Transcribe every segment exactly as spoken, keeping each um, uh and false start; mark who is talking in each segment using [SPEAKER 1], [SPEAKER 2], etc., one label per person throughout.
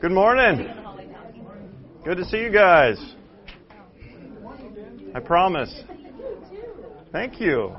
[SPEAKER 1] Good morning. Good to see you guys. I promise. Thank you.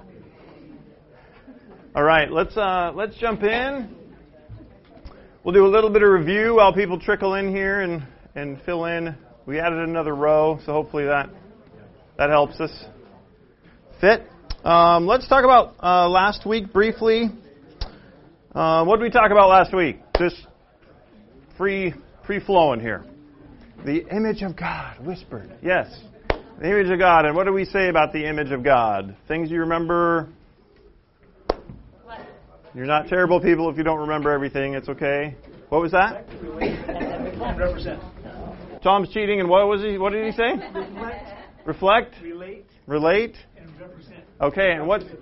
[SPEAKER 1] All right, let's uh, let's jump in. We'll do a little bit of review while people trickle in here and, and fill in. We added another row, so hopefully that that helps us fit. Um, let's talk about uh, last week briefly. Uh, what did we talk about last week? Just free free flowing here. The image of God whispered. Yes, the image of God. And what do we say about the image of God? Things you remember. You're not terrible people if you don't remember everything. It's okay. What was that?
[SPEAKER 2] Represent.
[SPEAKER 1] Tom's cheating, and what was he? What did he say?
[SPEAKER 2] Reflect.
[SPEAKER 1] Reflect.
[SPEAKER 2] Relate.
[SPEAKER 1] Relate.
[SPEAKER 2] And represent.
[SPEAKER 1] Okay, and what?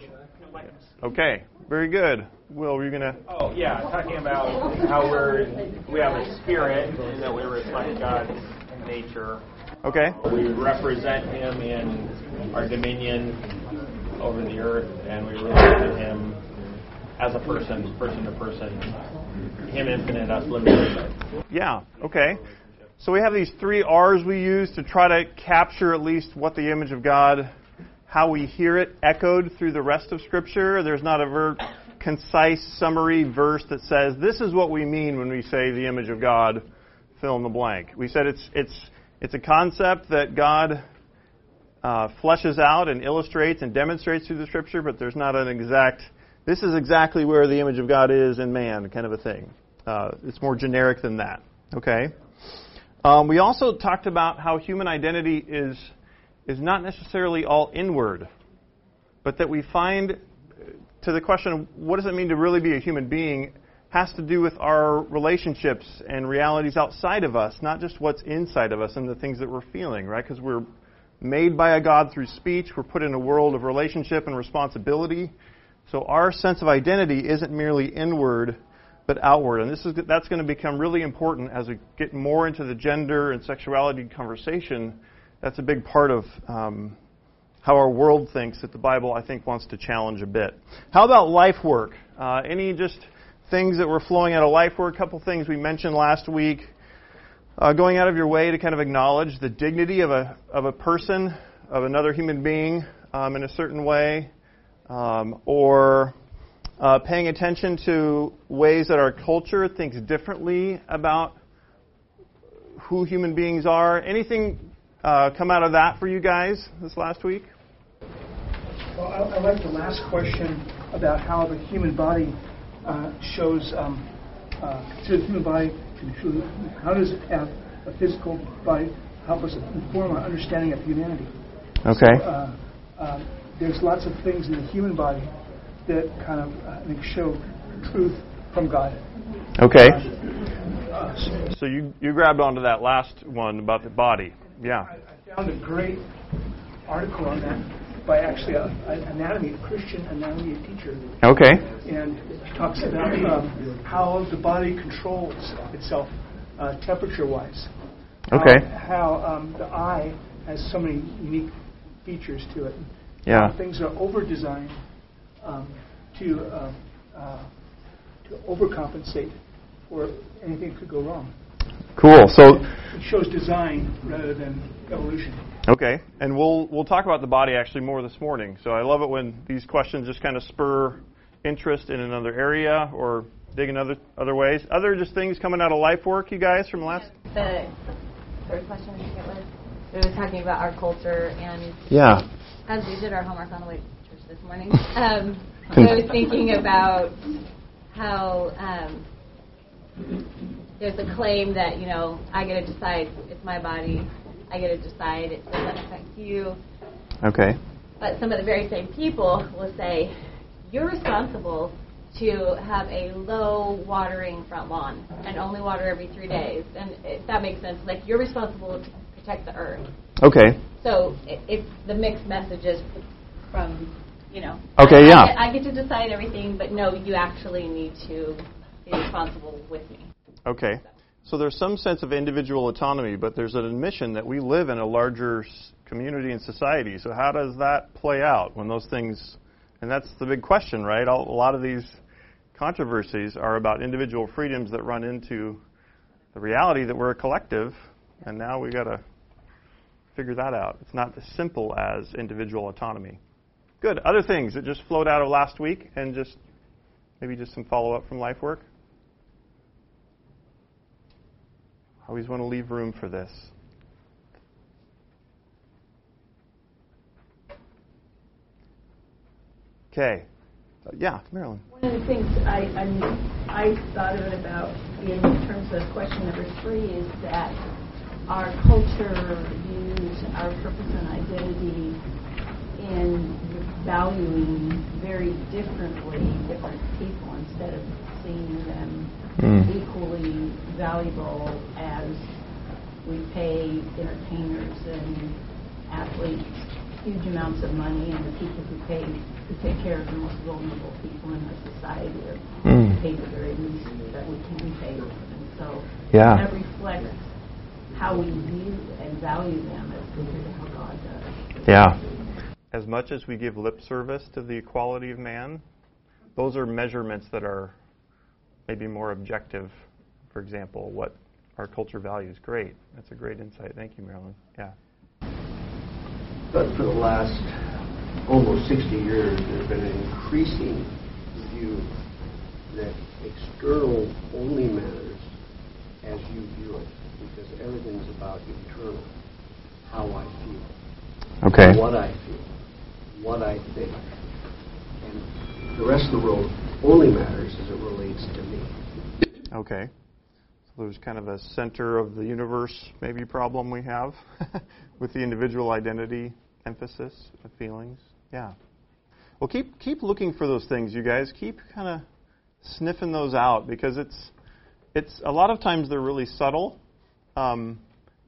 [SPEAKER 1] Okay, very good. Will, were you gonna?
[SPEAKER 3] Oh yeah, talking about how we're we have a spirit and that we reflect God's nature.
[SPEAKER 1] Okay.
[SPEAKER 3] We represent Him in our dominion over the earth, and we represent Him as a person, person to person. Him infinite, us limited.
[SPEAKER 1] Yeah. Okay. So we have these three R's we use to try to capture at least what the image of God, how we hear it echoed through the rest of Scripture. There's not a very concise summary verse that says this is what we mean when we say the image of God, fill in the blank. We said it's it's it's a concept that God uh, fleshes out and illustrates and demonstrates through the Scripture, but there's not an exact, this is exactly where the image of God is in man, kind of a thing. Uh, it's more generic than that. Okay. Um, we also talked about how human identity is is not necessarily all inward, but that we find, to the question of what does it mean to really be a human being, has to do with our relationships and realities outside of us, not just what's inside of us and the things that we're feeling, right? Because we're made by a God through speech. We're put in a world of relationship and responsibility. So our sense of identity isn't merely inward, but outward. And this is that's going to become really important as we get more into the gender and sexuality conversation. That's a big part of um, how our world thinks that the Bible, I think, wants to challenge a bit. How about life work? Uh, any just things that were flowing out of life work? A couple things we mentioned last week. Uh, going out of your way to kind of acknowledge the dignity of a of a person, of another human being um, in a certain way. Um, or uh, paying attention to ways that our culture thinks differently about who human beings are. Anything uh, come out of that for you guys this last week?
[SPEAKER 2] Well, I, I like the last question about how the human body uh, shows, um, uh, consider the human body, how does it have a physical body help us inform our understanding of humanity?
[SPEAKER 1] Okay.
[SPEAKER 2] So, uh, uh, there's lots of things in the human body that kind of uh, I think show truth from God.
[SPEAKER 1] Okay.
[SPEAKER 2] Uh,
[SPEAKER 1] so you, you grabbed onto that last one about the body. Yeah.
[SPEAKER 2] I, I found a great article on that by actually an anatomy, a Christian anatomy teacher.
[SPEAKER 1] Okay.
[SPEAKER 2] And he talks about um, how the body controls itself uh, temperature-wise.
[SPEAKER 1] Okay.
[SPEAKER 2] How, how um, the eye has so many unique features to it.
[SPEAKER 1] Yeah.
[SPEAKER 2] How things are over-designed um, to uh, uh, to overcompensate for anything that could go wrong.
[SPEAKER 1] Cool. So
[SPEAKER 2] it shows design rather than evolution.
[SPEAKER 1] Okay, and we'll we'll talk about the body actually more this morning. So I love it when these questions just kind of spur interest in another area or dig in other other ways. Other just things coming out of life work, you guys, from last.
[SPEAKER 4] The third question I think it was. It was talking about our culture and.
[SPEAKER 1] Yeah.
[SPEAKER 4] As we did our homework on the way to church this morning, um, I was thinking about how um, there's a claim that, you know, I get to decide, it's my body, I get to decide, it doesn't affect you.
[SPEAKER 1] Okay.
[SPEAKER 4] But some of the very same people will say, you're responsible to have a low watering front lawn and only water every three days. And if that makes sense, like you're responsible to protect the earth.
[SPEAKER 1] Okay.
[SPEAKER 4] So it's the mixed messages from, you know.
[SPEAKER 1] Okay,
[SPEAKER 4] I,
[SPEAKER 1] yeah.
[SPEAKER 4] I get, I get to decide everything, but no, you actually need to be responsible with me.
[SPEAKER 1] Okay. So there's some sense of individual autonomy, but there's an admission that we live in a larger community and society. So how does that play out when those things, and that's the big question, right? A lot of these controversies are about individual freedoms that run into the reality that we're a collective, and now we got to figure that out. It's not as simple as individual autonomy. Good. Other things that just flowed out of last week, and just maybe just some follow-up from life work? I always want to leave room for this. Okay. Uh, yeah, Marilyn.
[SPEAKER 5] One of the things I, I, mean, I thought of it about in terms of question number three is that our culture views our purpose and identity in valuing very differently different people instead of seeing them mm. equally valuable as we pay entertainers and athletes huge amounts of money, and the people who pay who take care of the most vulnerable people in our society are mm. paid the very least that we can pay them. And so
[SPEAKER 1] yeah.
[SPEAKER 5] that reflects how we view and value them as compared to how God does.
[SPEAKER 1] Yeah. As much as we give lip service to the equality of man, those are measurements that are maybe more objective. For example, what our culture values. Great. That's a great insight. Thank you, Marilyn. Yeah.
[SPEAKER 6] But for the last almost sixty years, there's been an increasing view that external only matters as you view it, because everything's about internal, how I feel,
[SPEAKER 1] okay,
[SPEAKER 6] what I feel, what I think, and the rest of the world only matters as it relates to me.
[SPEAKER 1] Okay. So there's kind of a center of the universe maybe problem we have with the individual identity emphasis of feelings. Yeah. Well, keep keep looking for those things, you guys. Keep kind of sniffing those out, because it's it's a lot of times they're really subtle, um,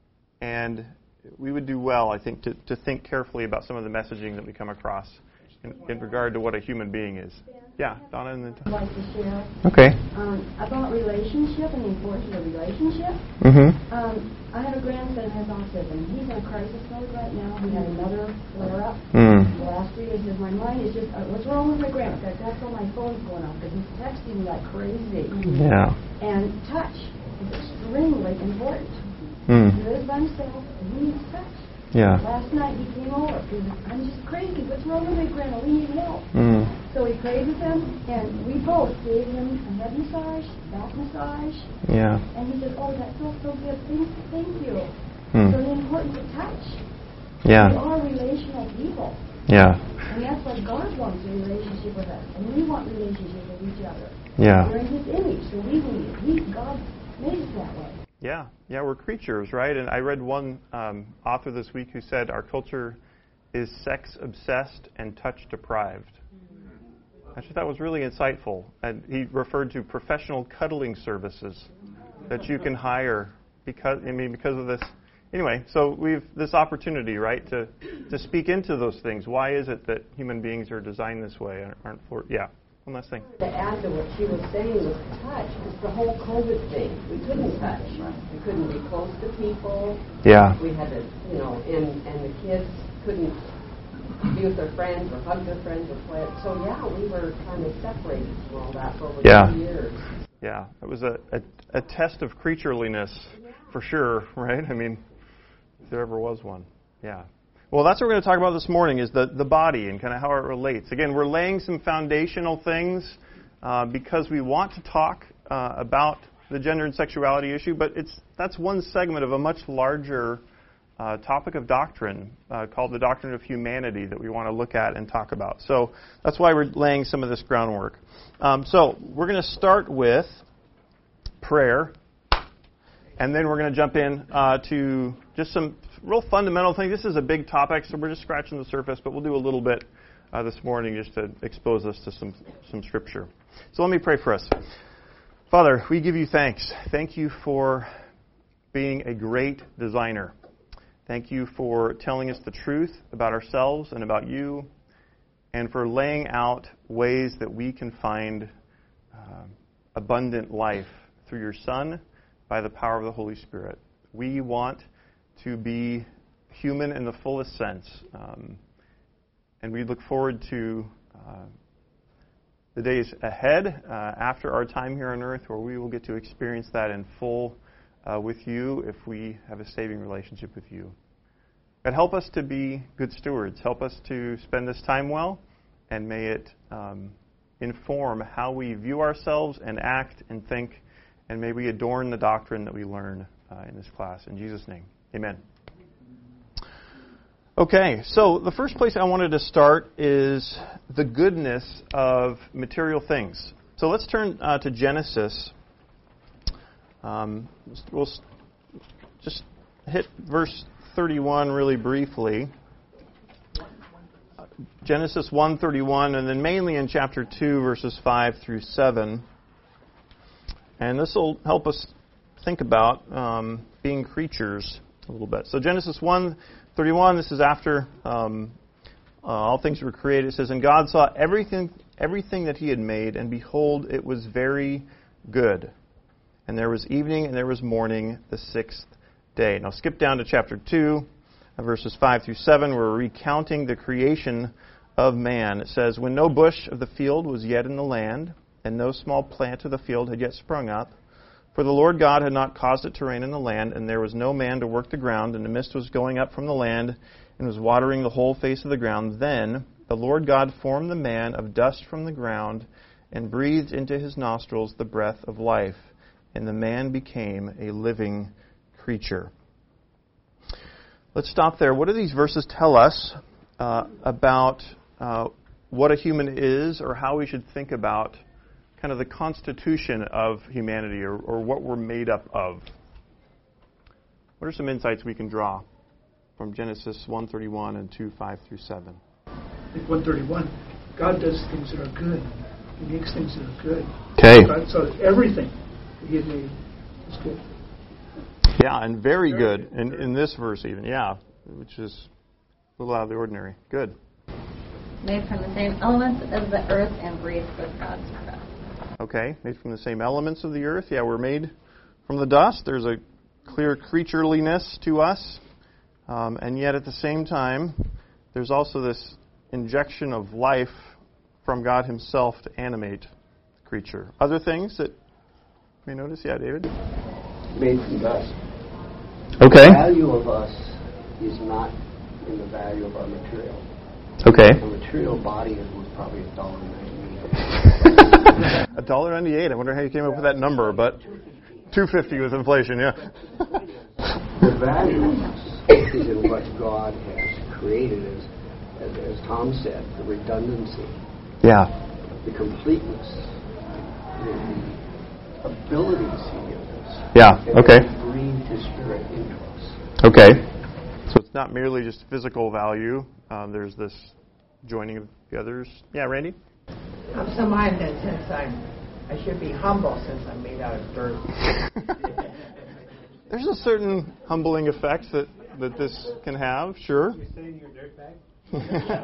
[SPEAKER 1] and we would do well, I think, to, to think carefully about some of the messaging that we come across in, in regard to what a human being is. Yeah, Donna, and then
[SPEAKER 7] I'd like to share
[SPEAKER 1] okay.
[SPEAKER 7] um, about relationship and the importance of relationship.
[SPEAKER 1] Mm-hmm.
[SPEAKER 7] Um, I have a grandson who has autism. He's in crisis mode right now. He had another flare-up.
[SPEAKER 1] Mm.
[SPEAKER 7] The last three days, my mind is just, uh, what's wrong with my grandson? That's, that's why my phone's going off, because he's texting me like crazy.
[SPEAKER 1] Yeah.
[SPEAKER 7] And touch is extremely important.
[SPEAKER 1] Mm.
[SPEAKER 7] He lives by himself, and he needs touch.
[SPEAKER 1] Yeah.
[SPEAKER 7] Last night he came over because I'm just crazy. What's wrong with my grandma? We need help.
[SPEAKER 1] Mm.
[SPEAKER 7] So we prayed with him, and we both gave him a head massage, back massage.
[SPEAKER 1] Yeah.
[SPEAKER 7] And he said, "Oh, that felt so good. Thank, thank you."
[SPEAKER 1] Mm.
[SPEAKER 7] So the importance of touch.
[SPEAKER 1] Yeah.
[SPEAKER 7] We are relational people.
[SPEAKER 1] Yeah.
[SPEAKER 7] And that's why God wants a relationship with us, and we want relationship with each other.
[SPEAKER 1] Yeah.
[SPEAKER 7] We're in His image, so we need it. He, God made us that way.
[SPEAKER 1] Yeah, yeah, we're creatures, right? And I read one um, author this week who said our culture is sex-obsessed and touch-deprived. I thought that was really insightful. And he referred to professional cuddling services that you can hire because, I mean, because of this. Anyway, so we've this opportunity, right, to to speak into those things. Why is it that human beings are designed this way? Aren't for yeah. One last thing.
[SPEAKER 8] To add to what she was saying was touch. It's the whole COVID thing. We couldn't touch. We couldn't be close to people.
[SPEAKER 1] Yeah.
[SPEAKER 8] We had to, you know, and, and the kids couldn't be with their friends or hug their friends or play. So, yeah, we were kind of separated from all that for over
[SPEAKER 1] yeah.
[SPEAKER 8] two years.
[SPEAKER 1] Yeah. It was a, a, a test of creatureliness for sure, right? I mean, if there ever was one. Yeah. Well, that's what we're going to talk about this morning, is the, the body and kind of how it relates. Again, we're laying some foundational things uh, because we want to talk uh, about the gender and sexuality issue, but it's that's one segment of a much larger uh, topic of doctrine uh, called the doctrine of humanity that we want to look at and talk about. So that's why we're laying some of this groundwork. Um, so we're going to start with prayer, and then we're going to jump in uh, to just some real fundamental things. This is a big topic, so we're just scratching the surface, but we'll do a little bit uh, this morning just to expose us to some, some scripture. So let me pray for us. Father, we give you thanks. Thank you for being a great designer. Thank you for telling us the truth about ourselves and about you, and for laying out ways that we can find uh, abundant life through your Son by the power of the Holy Spirit. We want to be human in the fullest sense. Um, and we look forward to uh, the days ahead uh, after our time here on earth, where we will get to experience that in full uh, with you if we have a saving relationship with you. God, help us to be good stewards. Help us to spend this time well, and may it um, inform how we view ourselves and act and think, and may we adorn the doctrine that we learn uh, in this class. In Jesus' name, amen. Okay, so the first place I wanted to start is the goodness of material things. So let's turn uh, to Genesis. Um, we'll just hit verse thirty-one really briefly. Genesis one thirty-one, and then mainly in chapter two, verses five through seven. And this will help us think about um, being creatures a little bit. So Genesis one thirty-one, this is after um, uh, all things were created. It says, "And God saw everything, everything that He had made, and behold, it was very good. And there was evening, and there was morning, the sixth day." Now skip down to chapter two, verses five through seven. We're recounting the creation of man. It says, "When no bush of the field was yet in the land, and no small plant of the field had yet sprung up, for the Lord God had not caused it to rain in the land, and there was no man to work the ground, and the mist was going up from the land, and was watering the whole face of the ground. Then the Lord God formed the man of dust from the ground, and breathed into his nostrils the breath of life, and the man became a living creature." Let's stop there. What do these verses tell us uh, about uh, what a human is, or how we should think about kind of the constitution of humanity, or, or what we're made up of? What are some insights we can draw from Genesis one thirty-one and two, five through seven?
[SPEAKER 2] In one thirty-one, God does things that are good. He makes things that are good.
[SPEAKER 1] Okay.
[SPEAKER 2] God saw everything that He had made was good.
[SPEAKER 1] Yeah, and very, very good, good. In,
[SPEAKER 2] very
[SPEAKER 1] in this verse even, yeah, which is a little out of the ordinary. Good.
[SPEAKER 4] Made from the same elements as the earth and breathed with God's breath.
[SPEAKER 1] Okay, made from the same elements of the earth. Yeah, we're made from the dust. There's a clear creatureliness to us. Um, and yet at the same time, there's also this injection of life from God Himself to animate the creature. Other things that you may notice? Yeah, David?
[SPEAKER 6] Made from dust.
[SPEAKER 1] Okay.
[SPEAKER 6] The value of us is not in the value of our material.
[SPEAKER 1] Okay.
[SPEAKER 6] The material body is worth probably a dollar ninety-eight.
[SPEAKER 1] A dollar ninety-eight. I wonder how you came up with that number, but two fifty with inflation. Yeah.
[SPEAKER 6] The value is in what God has created, as, as as Tom said, the redundancy.
[SPEAKER 1] Yeah.
[SPEAKER 6] The completeness, the, the abilities He gives us.
[SPEAKER 1] Yeah.
[SPEAKER 6] And
[SPEAKER 1] Okay.
[SPEAKER 6] He breathed His Spirit into us.
[SPEAKER 1] Okay. So it's not merely just physical value. Um, there's this joining of the others. Yeah, Randy?
[SPEAKER 9] I'm so minded since I'm, I should be humble since I'm made out of dirt.
[SPEAKER 1] There's a certain humbling effect that, that this can have, sure.
[SPEAKER 9] You saying you're a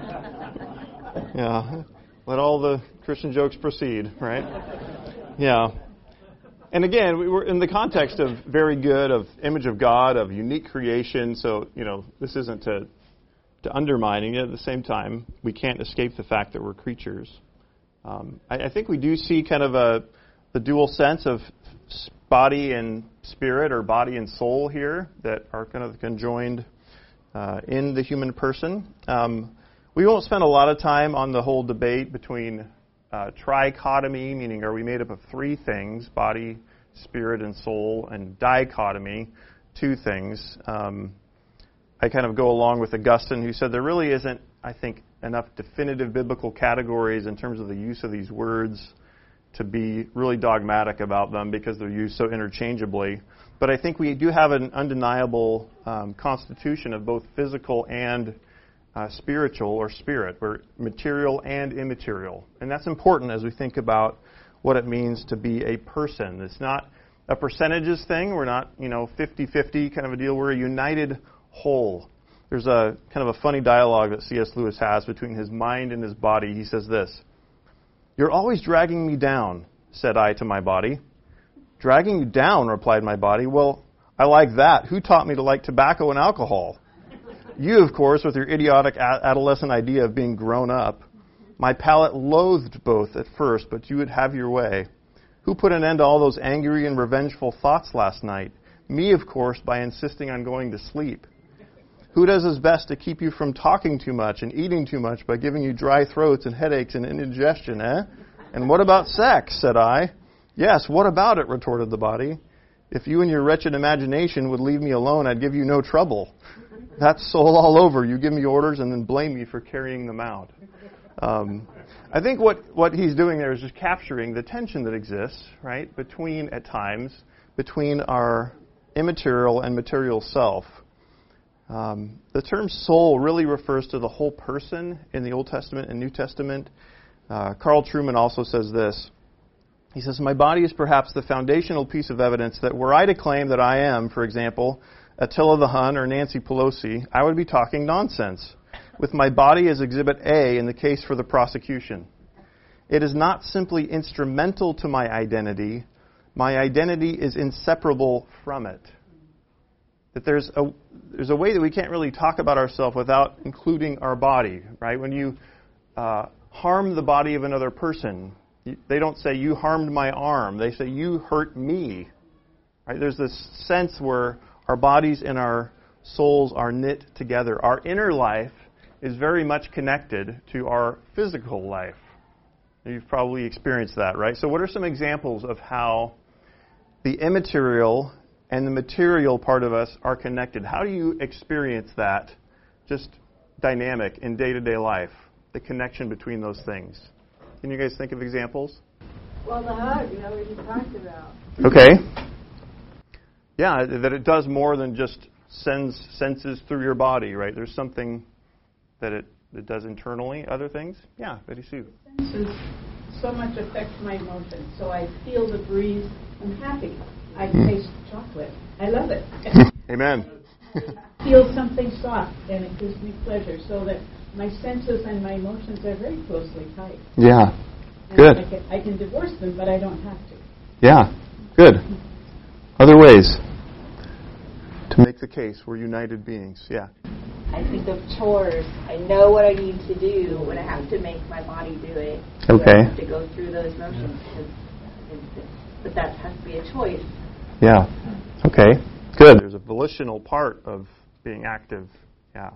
[SPEAKER 9] dirtbag?
[SPEAKER 1] Yeah. Let all the Christian jokes proceed, right? Yeah. And again, we were in the context of very good, of image of God, of unique creation. So, you know, this isn't to to undermining it. At the same time, we can't escape the fact that we're creatures. Um, I, I think we do see kind of a the dual sense of body and spirit, or body and soul here, that are kind of conjoined uh, in the human person. Um, we won't spend a lot of time on the whole debate between uh, trichotomy, meaning are we made up of three things, body, spirit, and soul, and dichotomy, two things. Um, I kind of go along with Augustine, who said there really isn't, I think, enough definitive biblical categories in terms of the use of these words to be really dogmatic about them, because they're used so interchangeably. But I think we do have an undeniable um, constitution of both physical and uh, spiritual, or spirit. We're material and immaterial. And that's important as we think about what it means to be a person. It's not a percentages thing. We're not, you know, fifty-fifty kind of a deal. We're a united whole. There's a kind of a funny dialogue that C S Lewis has between his mind and his body. He says this: "You're always dragging me down," said I to my body. "Dragging you down," replied my body. "Well, I like that. Who taught me to like tobacco and alcohol? You, of course, with your idiotic a- adolescent idea of being grown up. My palate loathed both at first, but you would have your way. Who put an end to all those angry and revengeful thoughts last night? Me, of course, by insisting on going to sleep. Who does his best to keep you from talking too much and eating too much by giving you dry throats and headaches and indigestion, eh? And what about sex, said I. Yes, what about it, retorted the body. If you and your wretched imagination would leave me alone, I'd give you no trouble. That's soul all over. You give me orders and then blame me for carrying them out. Um, I think what, what he's doing there is just capturing the tension that exists, right, between, at times, between our immaterial and material self. Um, the term soul really refers to the whole person in the Old Testament and New Testament. Uh, Carl Trueman also says this. He says, my body is perhaps the foundational piece of evidence that were I to claim that I am, for example, Attila the Hun or Nancy Pelosi, I would be talking nonsense, with my body as Exhibit A in the case for the prosecution. It is not simply instrumental to my identity. My identity is inseparable from it. That there's a there's a way that we can't really talk about ourselves without including our body, right? When you uh, harm the body of another person, you, they don't say, you harmed my arm. They say, you hurt me. Right? There's this sense where our bodies and our souls are knit together. Our inner life is very much connected to our physical life. You've probably experienced that, right? So what are some examples of how the immaterial and the material part of us are connected? How do you experience that just dynamic in day-to-day life, the connection between those things? Can you guys think of examples?
[SPEAKER 5] Well, the hug, you know, what you talked about.
[SPEAKER 1] Okay. Yeah, that it does more than just sends senses through your body, right? There's something that it, it does internally, other things? Yeah, Betty Sue.
[SPEAKER 5] Senses so much affect my emotions. So I feel the breeze, I'm happy. I mm. taste chocolate. I love it.
[SPEAKER 1] Amen.
[SPEAKER 5] Feel something soft, and it gives me pleasure. So that my senses and my emotions are very closely tied.
[SPEAKER 1] Yeah.
[SPEAKER 5] And
[SPEAKER 1] good.
[SPEAKER 5] I can, I can divorce them, but I don't have to.
[SPEAKER 1] Yeah. Good. Other ways to make the case we're united beings. Yeah.
[SPEAKER 10] I think of chores. I know what I need to do when I have to make my body do it.
[SPEAKER 1] Okay.
[SPEAKER 10] I have to go through those motions. But that has to be a choice.
[SPEAKER 1] Yeah. Okay. Good. There's a volitional part of being active. Yeah.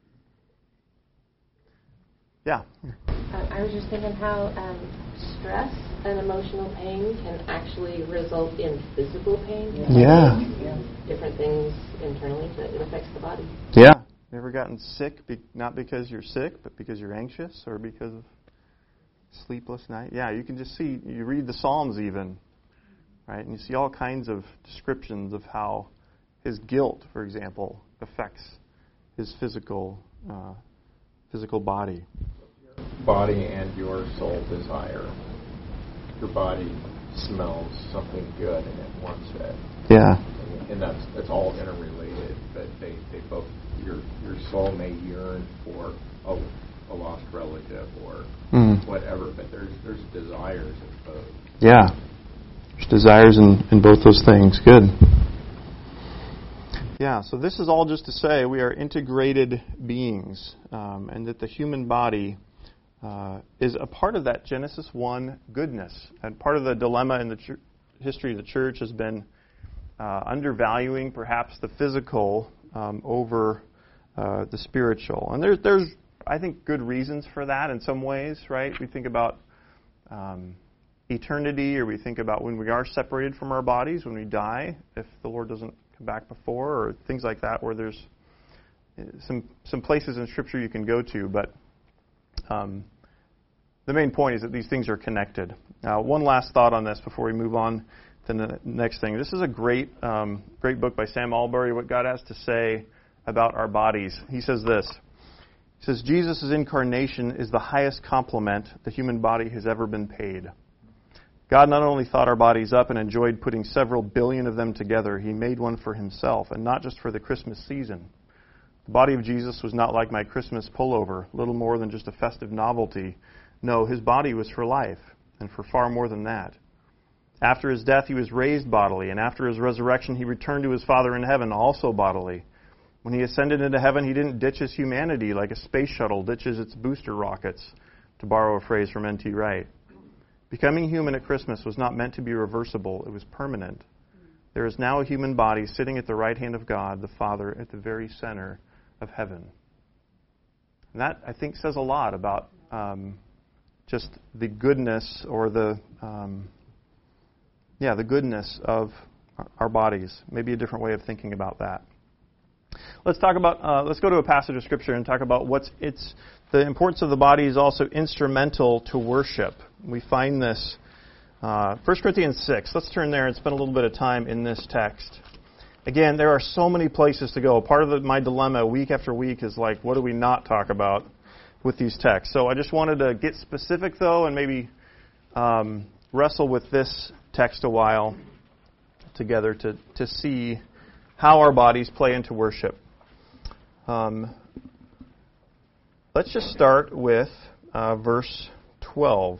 [SPEAKER 1] Yeah.
[SPEAKER 11] Uh, I was just thinking how um, stress and emotional pain can actually result in physical pain.
[SPEAKER 1] Yeah.
[SPEAKER 11] yeah. Different things internally, so it affects the body.
[SPEAKER 1] Yeah. You ever gotten sick, be- not because you're sick, but because you're anxious or because of sleepless night? Yeah, you can just see, you read the Psalms even, right? And you see all kinds of descriptions of how his guilt, for example, affects his physical uh, physical body.
[SPEAKER 12] Body and your soul desire. Your body smells something good and it wants it.
[SPEAKER 1] Yeah.
[SPEAKER 12] And, and that's that's all interrelated, but they, they both your your soul may yearn for a, a lost relative or mm. whatever, but there's there's desires in both.
[SPEAKER 1] Yeah. There's desires in, in both those things. Good. Yeah, so this is all just to say we are integrated beings, um, and that the human body uh, is a part of that Genesis one goodness. And part of the dilemma in the ch- history of the church has been uh, undervaluing perhaps the physical um, over uh, the spiritual. And there's, there's, I think, good reasons for that in some ways, right? We think about um, eternity, or we think about when we are separated from our bodies, when we die, if the Lord doesn't back before, or things like that, where there's some some places in Scripture you can go to, but um, the main point is that these things are connected. Now, one last thought on this before we move on to the next thing. This is a great um, great book by Sam Allberry, What God Has to Say About Our Bodies. He says this. He says, Jesus' incarnation is the highest compliment the human body has ever been paid. God not only thought our bodies up and enjoyed putting several billion of them together, He made one for Himself, and not just for the Christmas season. The body of Jesus was not like my Christmas pullover, little more than just a festive novelty. No, His body was for life, and for far more than that. After His death, He was raised bodily, and after His resurrection, He returned to His Father in heaven, also bodily. When He ascended into heaven, He didn't ditch His humanity like a space shuttle ditches its booster rockets, to borrow a phrase from N T Wright. Becoming human at Christmas was not meant to be reversible. It was permanent. There is now a human body sitting at the right hand of God, the Father, at the very center of heaven. And that, I think, says a lot about um, just the goodness or the, um, yeah, the goodness of our bodies. Maybe a different way of thinking about that. Let's talk about. Uh, let's go to a passage of Scripture and talk about what's it's. The importance of the body is also instrumental to worship. We find this. Uh, First Corinthians six. Let's turn there and spend a little bit of time in this text. Again, there are so many places to go. Part of the, my dilemma week after week is like, what do we not talk about with these texts? So I just wanted to get specific, though, and maybe um, wrestle with this text a while together to, to see how our bodies play into worship. Um, let's just start with uh, verse twelve.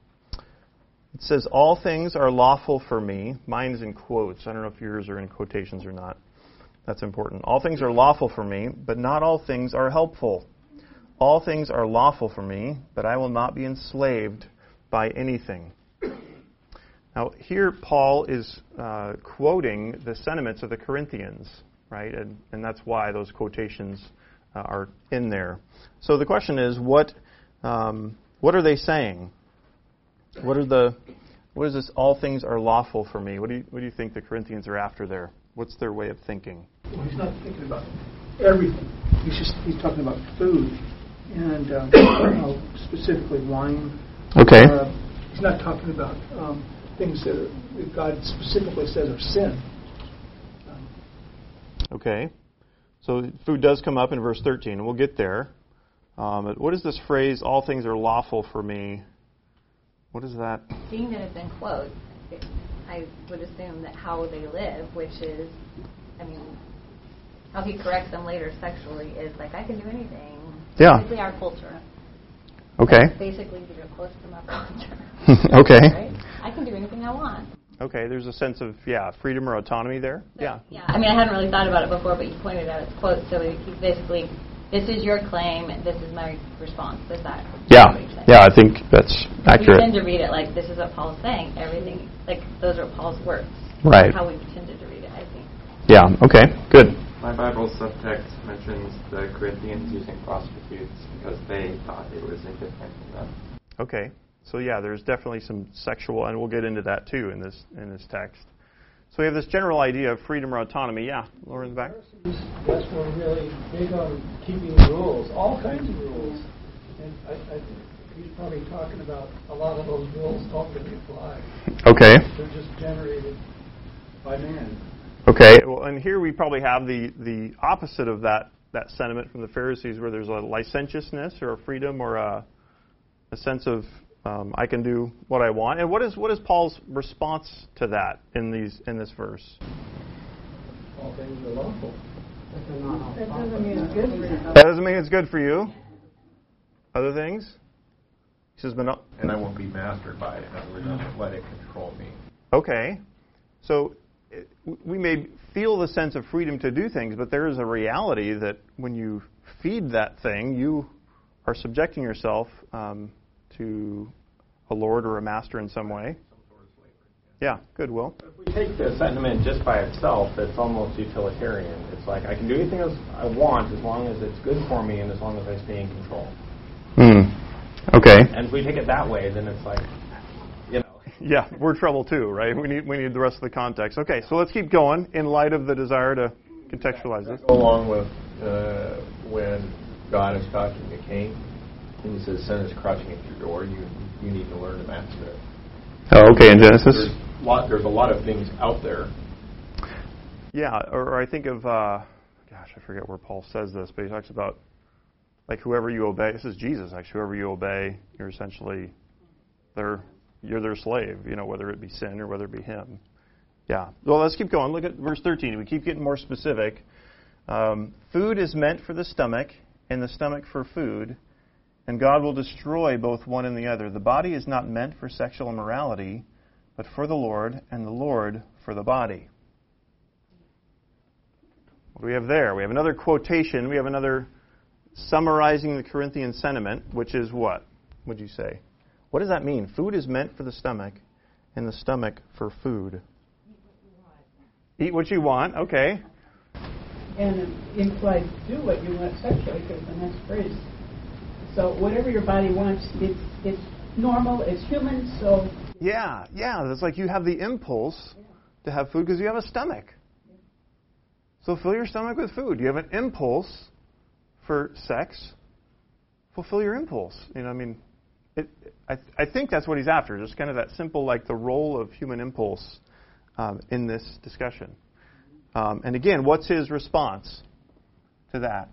[SPEAKER 1] It says, all things are lawful for me. Mine is in quotes. I don't know if yours are in quotations or not. That's important. All things are lawful for me, but not all things are helpful. All things are lawful for me, but I will not be enslaved by anything. Now, here Paul is uh, quoting the sentiments of the Corinthians, right? And, and that's why those quotations uh, are in there. So the question is, what um, what are they saying? What are the what is this? All things are lawful for me. What do you what do you think the Corinthians are after there? What's their way of thinking?
[SPEAKER 2] Well, he's not thinking about everything. He's just he's talking about food and uh, uh, specifically wine.
[SPEAKER 1] Okay.
[SPEAKER 2] Uh, he's not talking about um, things that, are, that God specifically says are sin. Um,
[SPEAKER 1] okay. So food does come up in verse thirteen, and we'll get there. Um, but what is this phrase? All things are lawful for me. What is that?
[SPEAKER 4] Seeing that it's in quotes, I would assume that how they live, which is, I mean, how he corrects them later sexually is like, I can do anything.
[SPEAKER 1] Yeah.
[SPEAKER 4] Basically our culture.
[SPEAKER 1] Okay.
[SPEAKER 4] That's basically these are quotes from our culture.
[SPEAKER 1] Okay.
[SPEAKER 4] Right? I can do anything I want.
[SPEAKER 1] Okay, there's a sense of, yeah, freedom or autonomy there.
[SPEAKER 4] So,
[SPEAKER 1] yeah.
[SPEAKER 4] Yeah. I mean, I hadn't really thought about it before, but you pointed out it's quotes, so he's basically, this is your claim, this is my response. Is that
[SPEAKER 1] Yeah, yeah, I think that's accurate.
[SPEAKER 4] We tend to read it like this is what Paul's saying. Everything, like those are Paul's words.
[SPEAKER 1] Right.
[SPEAKER 4] How we tended to read it, I think.
[SPEAKER 1] Yeah, okay, good.
[SPEAKER 12] My Bible subtext mentions the Corinthians using prostitutes because they thought it was indifferent to them.
[SPEAKER 1] Okay, so yeah, there's definitely some sexual, and we'll get into that too in this in this text. So we have this general idea of freedom or autonomy. Yeah, Laura in the back.
[SPEAKER 13] That's one really big on keeping rules, all kinds of rules. And I, I think he's probably talking about a lot of those rules don't really apply.
[SPEAKER 1] Okay.
[SPEAKER 13] They're just generated by man.
[SPEAKER 1] Okay, well, and here we probably have the, the opposite of that, that sentiment from the Pharisees, where there's a licentiousness or a freedom or a, a sense of Um, I can do what I want. And what is what is Paul's response to that in these in this verse?
[SPEAKER 13] All things are lawful.
[SPEAKER 7] That doesn't mean it's good for you.
[SPEAKER 1] That doesn't mean it's good for you. Other things? He says, but not.
[SPEAKER 12] And I won't be mastered by it. In other words, I won't let it control me.
[SPEAKER 1] Okay. So it, we may feel the sense of freedom to do things, but there is a reality that when you feed that thing, you are subjecting yourself um, to a lord or a master in some way. Yeah, good, Will.
[SPEAKER 3] If we take the sentiment just by itself, it's almost utilitarian. It's like I can do anything as I want as long as it's good for me and as long as I stay in control.
[SPEAKER 1] Hmm. Okay.
[SPEAKER 3] And if we take it that way, then it's like, you know.
[SPEAKER 1] Yeah, we're trouble too, right? We need we need the rest of the context. Okay, so let's keep going in light of the desire to contextualize this.
[SPEAKER 12] Go along with uh, when God is talking to Cain, and he says, "Sin is crouching at your door. You you need to learn to master it."
[SPEAKER 1] Oh, okay, in Genesis.
[SPEAKER 12] There's a lot, there's a lot of things out there.
[SPEAKER 1] Yeah, or, or I think of, uh, gosh, I forget where Paul says this, but he talks about, like, whoever you obey. This is Jesus, actually. Whoever you obey, you're essentially, their, you're their slave, you know, whether it be sin or whether it be him. Yeah. Well, let's keep going. Look at verse thirteen. We keep getting more specific. Um, food is meant for the stomach, and the stomach for food, and God will destroy both one and the other. The body is not meant for sexual immorality, but for the Lord, and the Lord for the body. What do we have there? We have another quotation. We have another summarizing the Corinthian sentiment, which is what? Would you say? What does that mean? Food is meant for the stomach, and the stomach for food. Eat what you want, okay.
[SPEAKER 5] And it implies do what you want sexually, because the next phrase. So whatever your body wants, it's it's normal, it's human, so...
[SPEAKER 1] Yeah, yeah, it's like you have the impulse to have food because you have a stomach. So fill your stomach with food. You have an impulse for sex, fulfill your impulse. You know, I mean, it, I, I think that's what he's after, just kind of that simple, like the role of human impulse um, in this discussion. Um, and again, what's his response to that?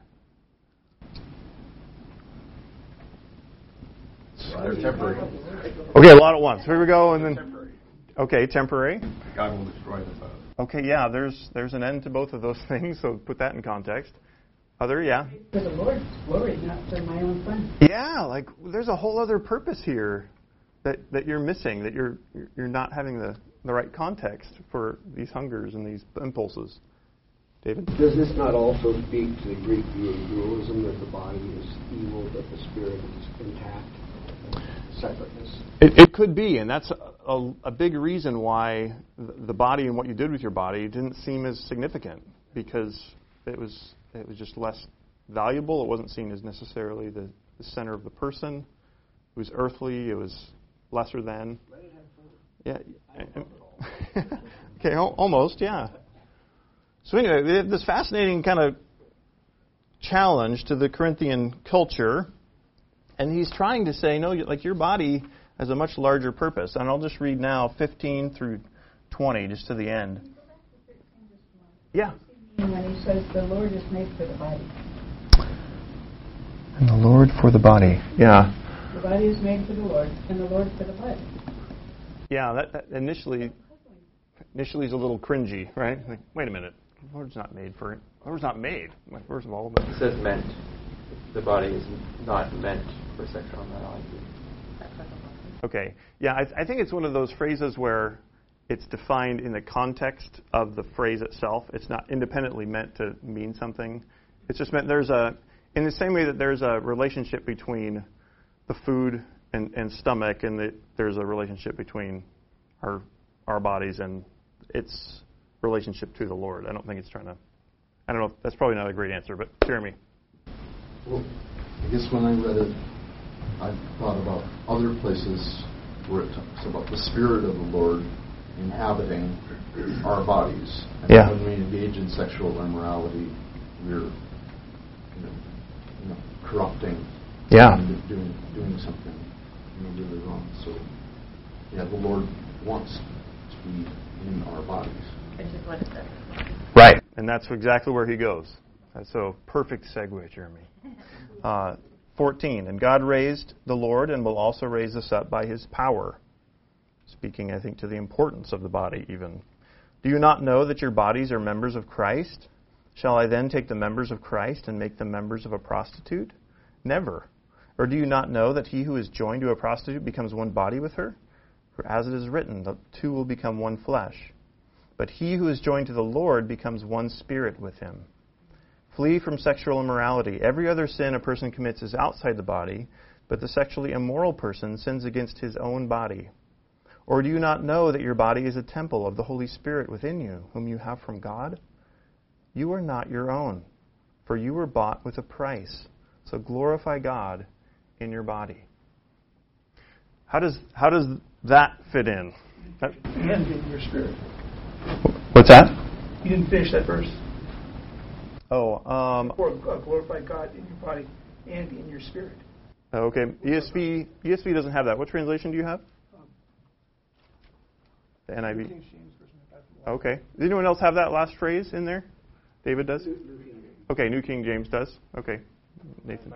[SPEAKER 12] They're temporary.
[SPEAKER 1] Okay, a lot at once. Here we go, and then temporary. Okay, temporary.
[SPEAKER 12] God will destroy them both.
[SPEAKER 1] Okay, yeah, there's there's an end to both of those things, so put that in context. Other, yeah.
[SPEAKER 5] For the Lord's glory, not for my own fun.
[SPEAKER 1] Yeah, like there's a whole other purpose here that, that you're missing, that you're you're not having the, the right context for these hungers and these impulses. David?
[SPEAKER 6] Does this not also speak to the Greek view of dualism, that the body is evil, but the spirit is intact? Separateness.
[SPEAKER 1] It, it could be, and that's a, a, a big reason why the body and what you did with your body didn't seem as significant, because it was it was just less valuable. It wasn't seen as necessarily the, the center of the person. It was earthly. It was lesser than. Yeah. Okay, almost, yeah. So anyway, we have this fascinating kind of challenge to the Corinthian culture. And he's trying to say, no, like your body has a much larger purpose. And I'll just read now fifteen through twenty, just to the end. Yeah.
[SPEAKER 5] When he says the Lord is made for the body.
[SPEAKER 1] And the Lord for the body. Yeah.
[SPEAKER 5] The body is made for the Lord, and the Lord for the body.
[SPEAKER 1] Yeah, that, that initially, initially is a little cringy, right? Like, wait a minute, the Lord's not made for it. The Lord's not made. Like, first of all, but
[SPEAKER 14] it says meant. The body is not meant for sexual immorality.
[SPEAKER 1] Okay. Yeah, I, I think it's one of those phrases where it's defined in the context of the phrase itself. It's not independently meant to mean something. It's just meant there's a, in the same way that there's a relationship between the food and, and stomach, and the, there's a relationship between our our bodies and its relationship to the Lord. I don't think it's trying to, I don't know, that's probably not a great answer, but Jeremy.
[SPEAKER 15] Well, I guess when I read it, I thought about other places where it talks about the Spirit of the Lord inhabiting our bodies. And
[SPEAKER 1] yeah.
[SPEAKER 15] when we engage in sexual immorality, we're you know, you know, corrupting
[SPEAKER 1] yeah.
[SPEAKER 15] and doing, doing something you know, really wrong. So, yeah, the Lord wants to be in our bodies.
[SPEAKER 11] Which is what it says.
[SPEAKER 1] Right, and that's exactly where he goes. So, perfect segue, Jeremy. Uh, fourteen, and God raised the Lord and will also raise us up by his power. Speaking, I think, to the importance of the body even. Do you not know that your bodies are members of Christ? Shall I then take the members of Christ and make them members of a prostitute? Never. Or do you not know that he who is joined to a prostitute becomes one body with her? For as it is written, the two will become one flesh. But he who is joined to the Lord becomes one spirit with him. Flee from sexual immorality. Every other sin a person commits is outside the body, but the sexually immoral person sins against his own body. Or do you not know that your body is a temple of the Holy Spirit within you, whom you have from God? You are not your own, for you were bought with a price. So glorify God in your body. How does how does that fit in? That,
[SPEAKER 2] and in your spirit.
[SPEAKER 1] What's that?
[SPEAKER 2] You didn't finish that verse.
[SPEAKER 1] Oh, um...
[SPEAKER 2] Or glorify God in your body and in your spirit.
[SPEAKER 1] Okay, E S V E S V doesn't have that. What translation do you have? The N I V. Okay. Does anyone else have that last phrase in there? David does? Okay, New King James does. Okay. Nathan.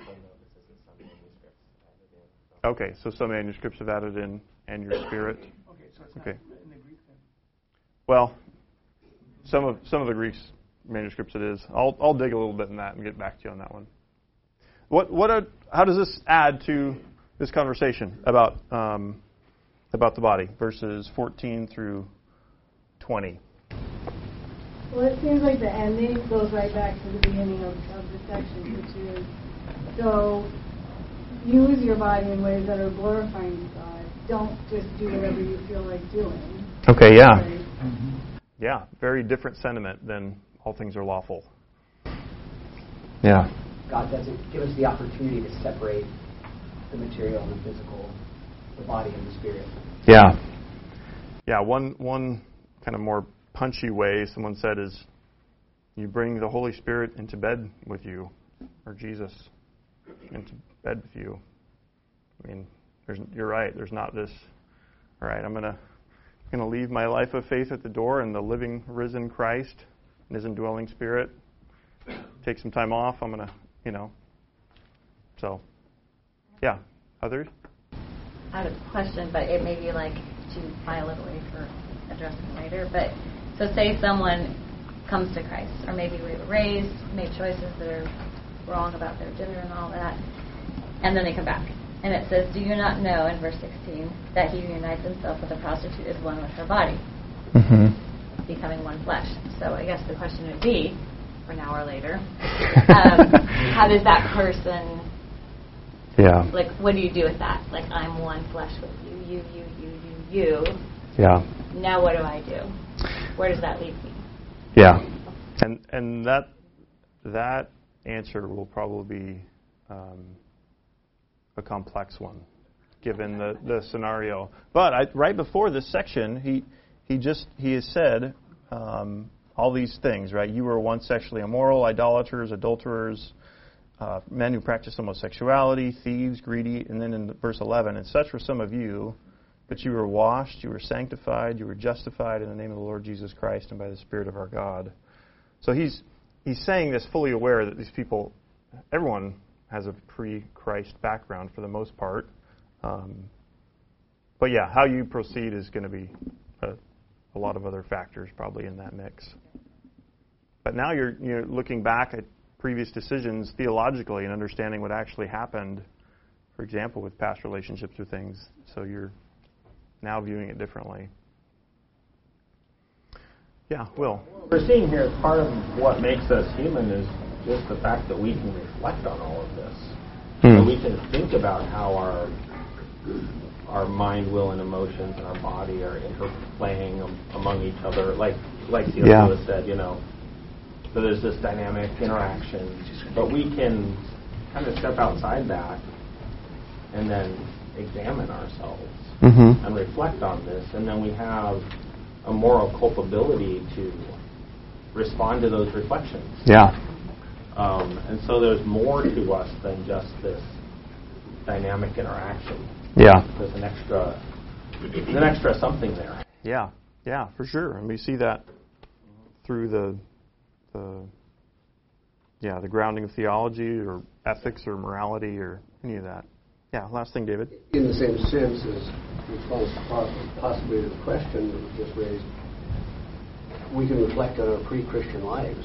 [SPEAKER 1] Okay, so some manuscripts have added in and your spirit.
[SPEAKER 2] Okay, so it's not
[SPEAKER 1] okay.
[SPEAKER 2] in the Greek then.
[SPEAKER 1] Well, some of some of the Greek manuscripts it is. I'll I'll dig a little bit in that and get back to you on that one. What what are, how does this add to this conversation about um, about the body, verses fourteen through twenty?
[SPEAKER 7] Well, it seems like the ending goes right back to the beginning of, of the section, which is, so use your body in ways that are glorifying to God. Don't just do whatever you feel like doing.
[SPEAKER 1] Okay, yeah.
[SPEAKER 7] Right? Mm-hmm.
[SPEAKER 1] yeah, very different sentiment than all things are lawful. Yeah.
[SPEAKER 16] God doesn't give us the opportunity to separate the material and the physical, the body and the spirit.
[SPEAKER 1] Yeah. Yeah, one one kind of more punchy way someone said is you bring the Holy Spirit into bed with you, or Jesus into bed with you. I mean, there's, you're right. There's not this, all right, I'm going to going to leave my life of faith at the door, and the living, risen Christ and His indwelling Spirit take some time off. I'm going to, you know, so, yeah. Others?
[SPEAKER 4] I have a question, but it may be like to file it away for addressing later. But so say someone comes to Christ, or maybe we were raised, made choices that are wrong about their gender and all that, and then they come back. And it says, do you not know, in verse sixteen, that he who unites himself with a prostitute is one with her body, mm-hmm. becoming one flesh. So I guess the question would be, for an hour later, um, how does that person,
[SPEAKER 1] yeah.
[SPEAKER 4] like, what do you do with that? Like, I'm one flesh with you, you, you, you, you, you.
[SPEAKER 1] Yeah.
[SPEAKER 4] Now what do I do? Where does that leave me?
[SPEAKER 1] Yeah. And and that that answer will probably be um, a complex one, given the, the scenario. But I, right before this section, he he just he has said um, all these things, right? You were once sexually immoral, idolaters, adulterers, uh, men who practice homosexuality, thieves, greedy, and then in verse eleven, and such were some of you, but you were washed, you were sanctified, you were justified in the name of the Lord Jesus Christ and by the Spirit of our God. So he's he's saying this fully aware that these people, everyone has a pre-Christ background for the most part. Um, but yeah, how you proceed is going to be a, a lot of other factors probably in that mix. But now you're you're looking back at previous decisions theologically and understanding what actually happened, for example, with past relationships or things. So you're now viewing it differently. Yeah, Will.
[SPEAKER 3] We're seeing here part of what makes us human is just the fact that we can reflect on all of this.
[SPEAKER 1] Hmm.
[SPEAKER 3] So we can think about how our our mind, will, and emotions and our body are interplaying among each other. Like like C S
[SPEAKER 1] Yeah.
[SPEAKER 3] Lewis said, you know, so there's this dynamic interaction. But we can kind of step outside that and then examine ourselves
[SPEAKER 1] mm-hmm.
[SPEAKER 3] and reflect on this, and then we have a moral culpability to respond to those reflections.
[SPEAKER 1] Yeah.
[SPEAKER 3] Um, and so there's more to us than just this dynamic interaction.
[SPEAKER 1] Yeah.
[SPEAKER 3] There's an extra, there's an extra something there.
[SPEAKER 1] Yeah, yeah, for sure. And we see that through the, the, yeah, the grounding of theology or ethics or morality or any of that. Yeah, last thing, David.
[SPEAKER 6] In the same sense as response possibly to the question that was just raised, we can reflect on our pre-Christian lives,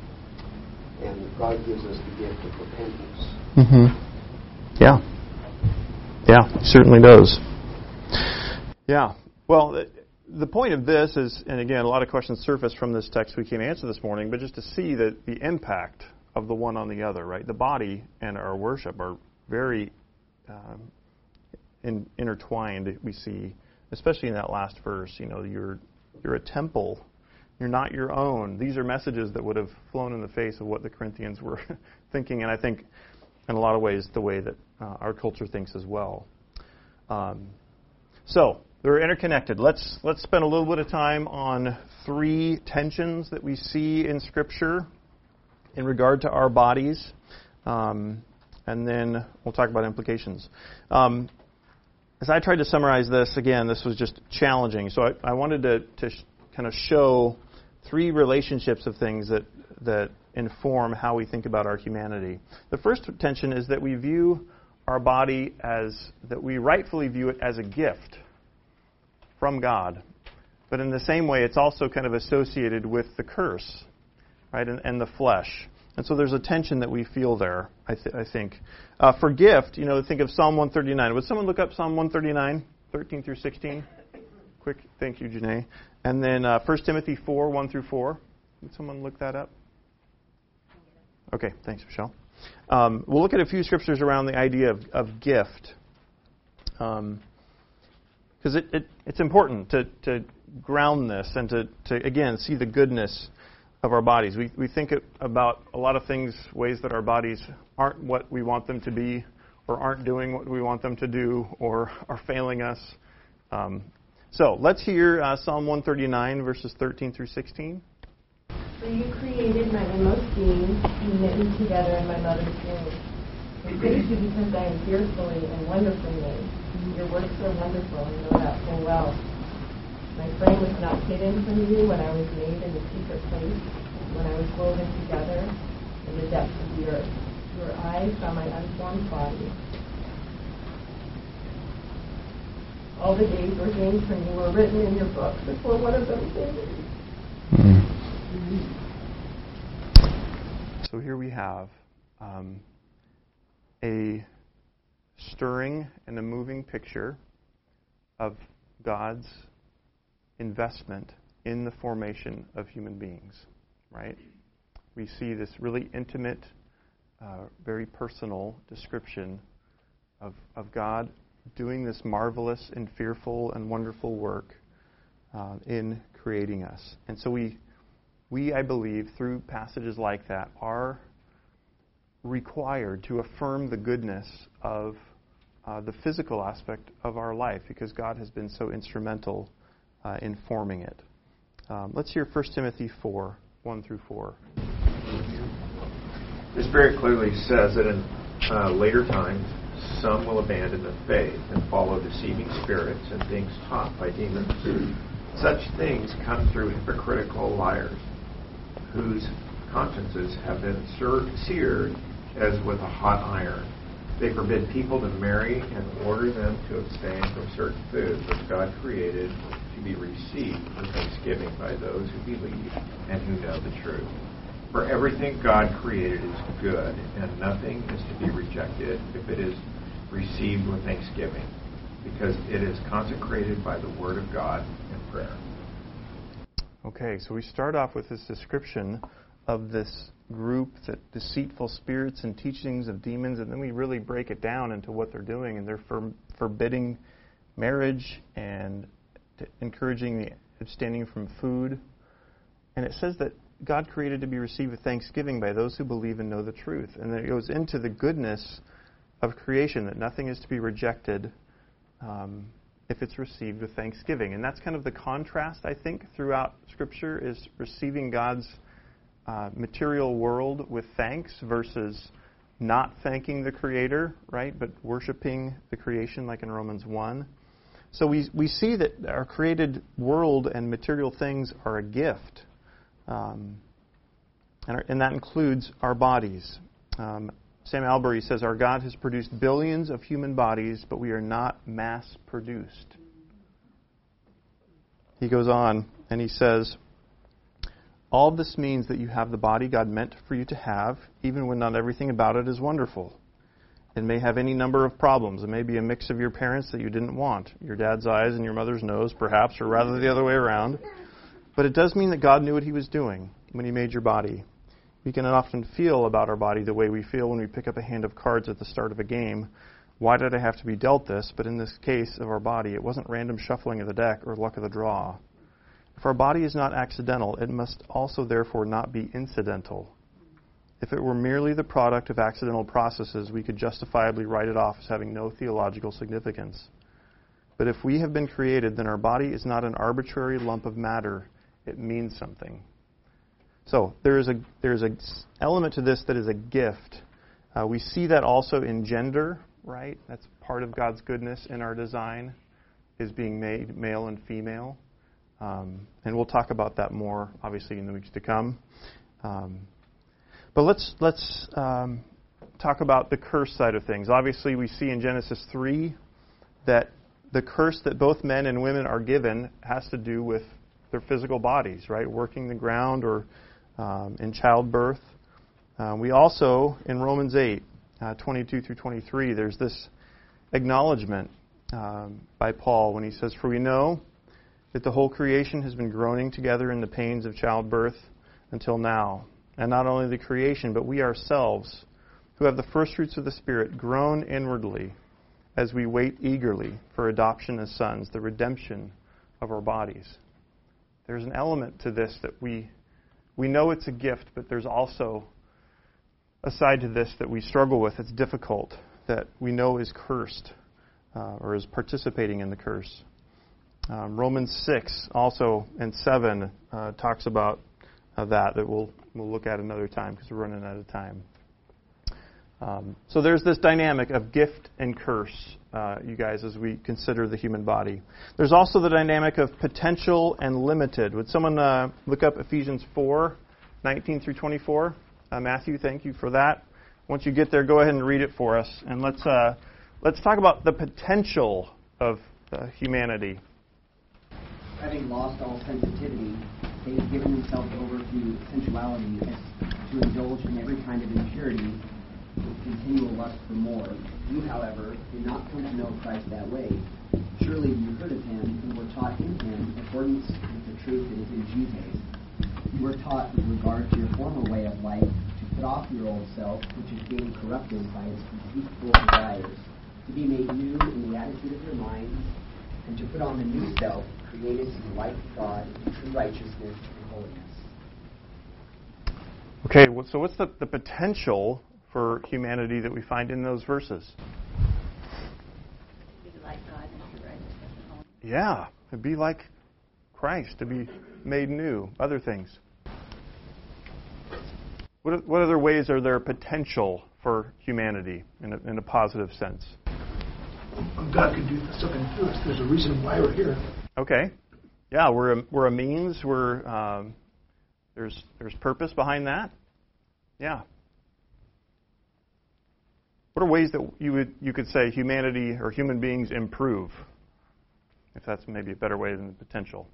[SPEAKER 6] and God gives us the gift of repentance.
[SPEAKER 1] Mm-hmm. Yeah. Yeah, He certainly does. Yeah. Well, the, the point of this is, and again, a lot of questions surface from this text we can't answer this morning, but just to see that the impact of the one on the other, right? The body and our worship are very um, in, intertwined, we see, especially in that last verse. You know, you're you're a temple. You're not your own. These are messages that would have flown in the face of what the Corinthians were thinking, and I think in a lot of ways the way that uh, our culture thinks as well. Um, so they're interconnected. Let's let's spend a little bit of time on three tensions that we see in Scripture in regard to our bodies, um, and then we'll talk about implications. Um, as I tried to summarize this, again, this was just challenging. So I, I wanted to, to sh- kind of show three relationships of things that that inform how we think about our humanity. The first tension is that we view our body as, that we rightfully view it as a gift from God. But in the same way, it's also kind of associated with the curse, right, and, and the flesh. And so there's a tension that we feel there, I, th- I think. Uh, for gift, you know, think of Psalm one thirty-nine. Would someone look up Psalm one thirty-nine, thirteen through sixteen? Quick, thank you, Janae. And then uh, First Timothy four, one through four. Would someone look that up? Okay, thanks, Michelle. Um, we'll look at a few scriptures around the idea of, of gift. Because um, it, it, it's important to, to ground this and to, to, again, see the goodness of our bodies. We, we think it, about a lot of things, ways that our bodies aren't what we want them to be, or aren't doing what we want them to do, or are failing us. Um, so let's hear uh, Psalm one thirty-nine, verses thirteen through sixteen.
[SPEAKER 17] For you created my inmost being, you knit me together in my mother's womb. I praise you because I am fearfully and wonderfully made. Your works are wonderful, and know that full well. My frame was not hidden from you when I was made in the secret place, when I was woven together in the depths of the earth. Your eyes saw my unformed body. All the days ordained for me were written in your book before one of them came.
[SPEAKER 1] So here we have um, a stirring and a moving picture of God's investment in the formation of human beings, right? We see this really intimate, uh, very personal description of, of God doing this marvelous and fearful and wonderful work uh, in creating us. And so we, we, I believe, through passages like that, are required to affirm the goodness of uh, the physical aspect of our life, because God has been so instrumental uh, in forming it. Um, let's hear First Timothy four, one through four.
[SPEAKER 12] This very clearly says that in uh, later times, some will abandon the faith and follow deceiving spirits and things taught by demons. Such things come through hypocritical liars, whose consciences have been seared as with a hot iron. They forbid people to marry and order them to abstain from certain foods which God created to be received with thanksgiving by those who believe and who know the truth. For everything God created is good, and nothing is to be rejected if it is received with thanksgiving, because it is consecrated by the Word of God and prayer.
[SPEAKER 1] Okay, so we start off with this description of this group, that deceitful spirits and teachings of demons, and then we really break it down into what they're doing, and they're for, forbidding marriage and encouraging the abstaining from food. And it says that God created to be received with thanksgiving by those who believe and know the truth. And then it goes into the goodness of creation, that nothing is to be rejected um, if it's received with thanksgiving. And that's kind of the contrast, I think, throughout Scripture, is receiving God's uh, material world with thanks versus not thanking the Creator, right, but worshiping the creation, like in Romans one. So we we see that our created world and material things are a gift, um, and, our, and that includes our bodies. Um, Sam Albury says, our God has produced billions of human bodies, but we are not mass-produced. He goes on, and he says, all this means that you have the body God meant for you to have, even when not everything about it is wonderful. It may have any number of problems. It may be a mix of your parents that you didn't want, your dad's eyes and your mother's nose, perhaps, or rather the other way around. But it does mean that God knew what He was doing when He made your body. We can often feel about our body the way we feel when we pick up a hand of cards at the start of a game. Why did I have to be dealt this? But in this case of our body, it wasn't random shuffling of the deck or luck of the draw. If our body is not accidental, it must also therefore not be incidental. If it were merely the product of accidental processes, we could justifiably write it off as having no theological significance. But if we have been created, then our body is not an arbitrary lump of matter. It means something. So there is a there is an element to this that is a gift. Uh, we see that also in gender, right? That's part of God's goodness in our design, is being made male and female. Um, and we'll talk about that more, obviously, in the weeks to come. Um, but let's let's um, talk about the curse side of things. Obviously, we see in Genesis three that the curse that both men and women are given has to do with their physical bodies, right? Working the ground or um, in childbirth. Uh, we also, in Romans eight, uh, twenty-two through twenty-three, there's this acknowledgement um, by Paul when he says, for we know that the whole creation has been groaning together in the pains of childbirth until now. And not only the creation, but we ourselves, who have the first fruits of the Spirit, groan inwardly as we wait eagerly for adoption as sons, the redemption of our bodies. there's an element to this that we we know it's a gift, but there's also a side to this that we struggle with. It's difficult, that we know is cursed uh, or is participating in the curse. Um, Romans six also and seven uh, talks about uh, that that we'll we'll look at another time because we're running out of time. Um, so there's this dynamic of gift and curse, uh, you guys, as we consider the human body. There's also the dynamic of potential and limited. Would someone uh, look up Ephesians four, nineteen through twenty-four? Uh, Matthew, thank you for that. Once you get there, go ahead and read it for us, and let's uh, let's talk about the potential of uh, humanity.
[SPEAKER 16] Having lost all sensitivity, they have given themselves over to sensuality as to indulge in every kind of impurity with continual lust for more. You, however, did not come to know Christ that way. Surely you heard of him and were taught in him in accordance with the truth that is in Jesus. You were taught with regard to your former way of life to put off your old self, which is being corrupted by its deceitful desires, to be made new in the attitude of your minds, and to put on the new self, created in the light of God in true righteousness and holiness.
[SPEAKER 1] Okay, so what's the, the potential for humanity that we find in those verses?
[SPEAKER 5] Be like God in true righteousness and holiness.
[SPEAKER 1] Yeah, to be like Christ, to be made new, other things. What, what other ways are there potential for humanity in a, in a positive sense?
[SPEAKER 2] God can do something through us. There's a reason why we're here.
[SPEAKER 1] Okay. Yeah, we're a, we're a means. We're um, there's there's purpose behind that. Yeah. What are ways that you would you could say humanity or human beings improve? If that's maybe a better way than the potential.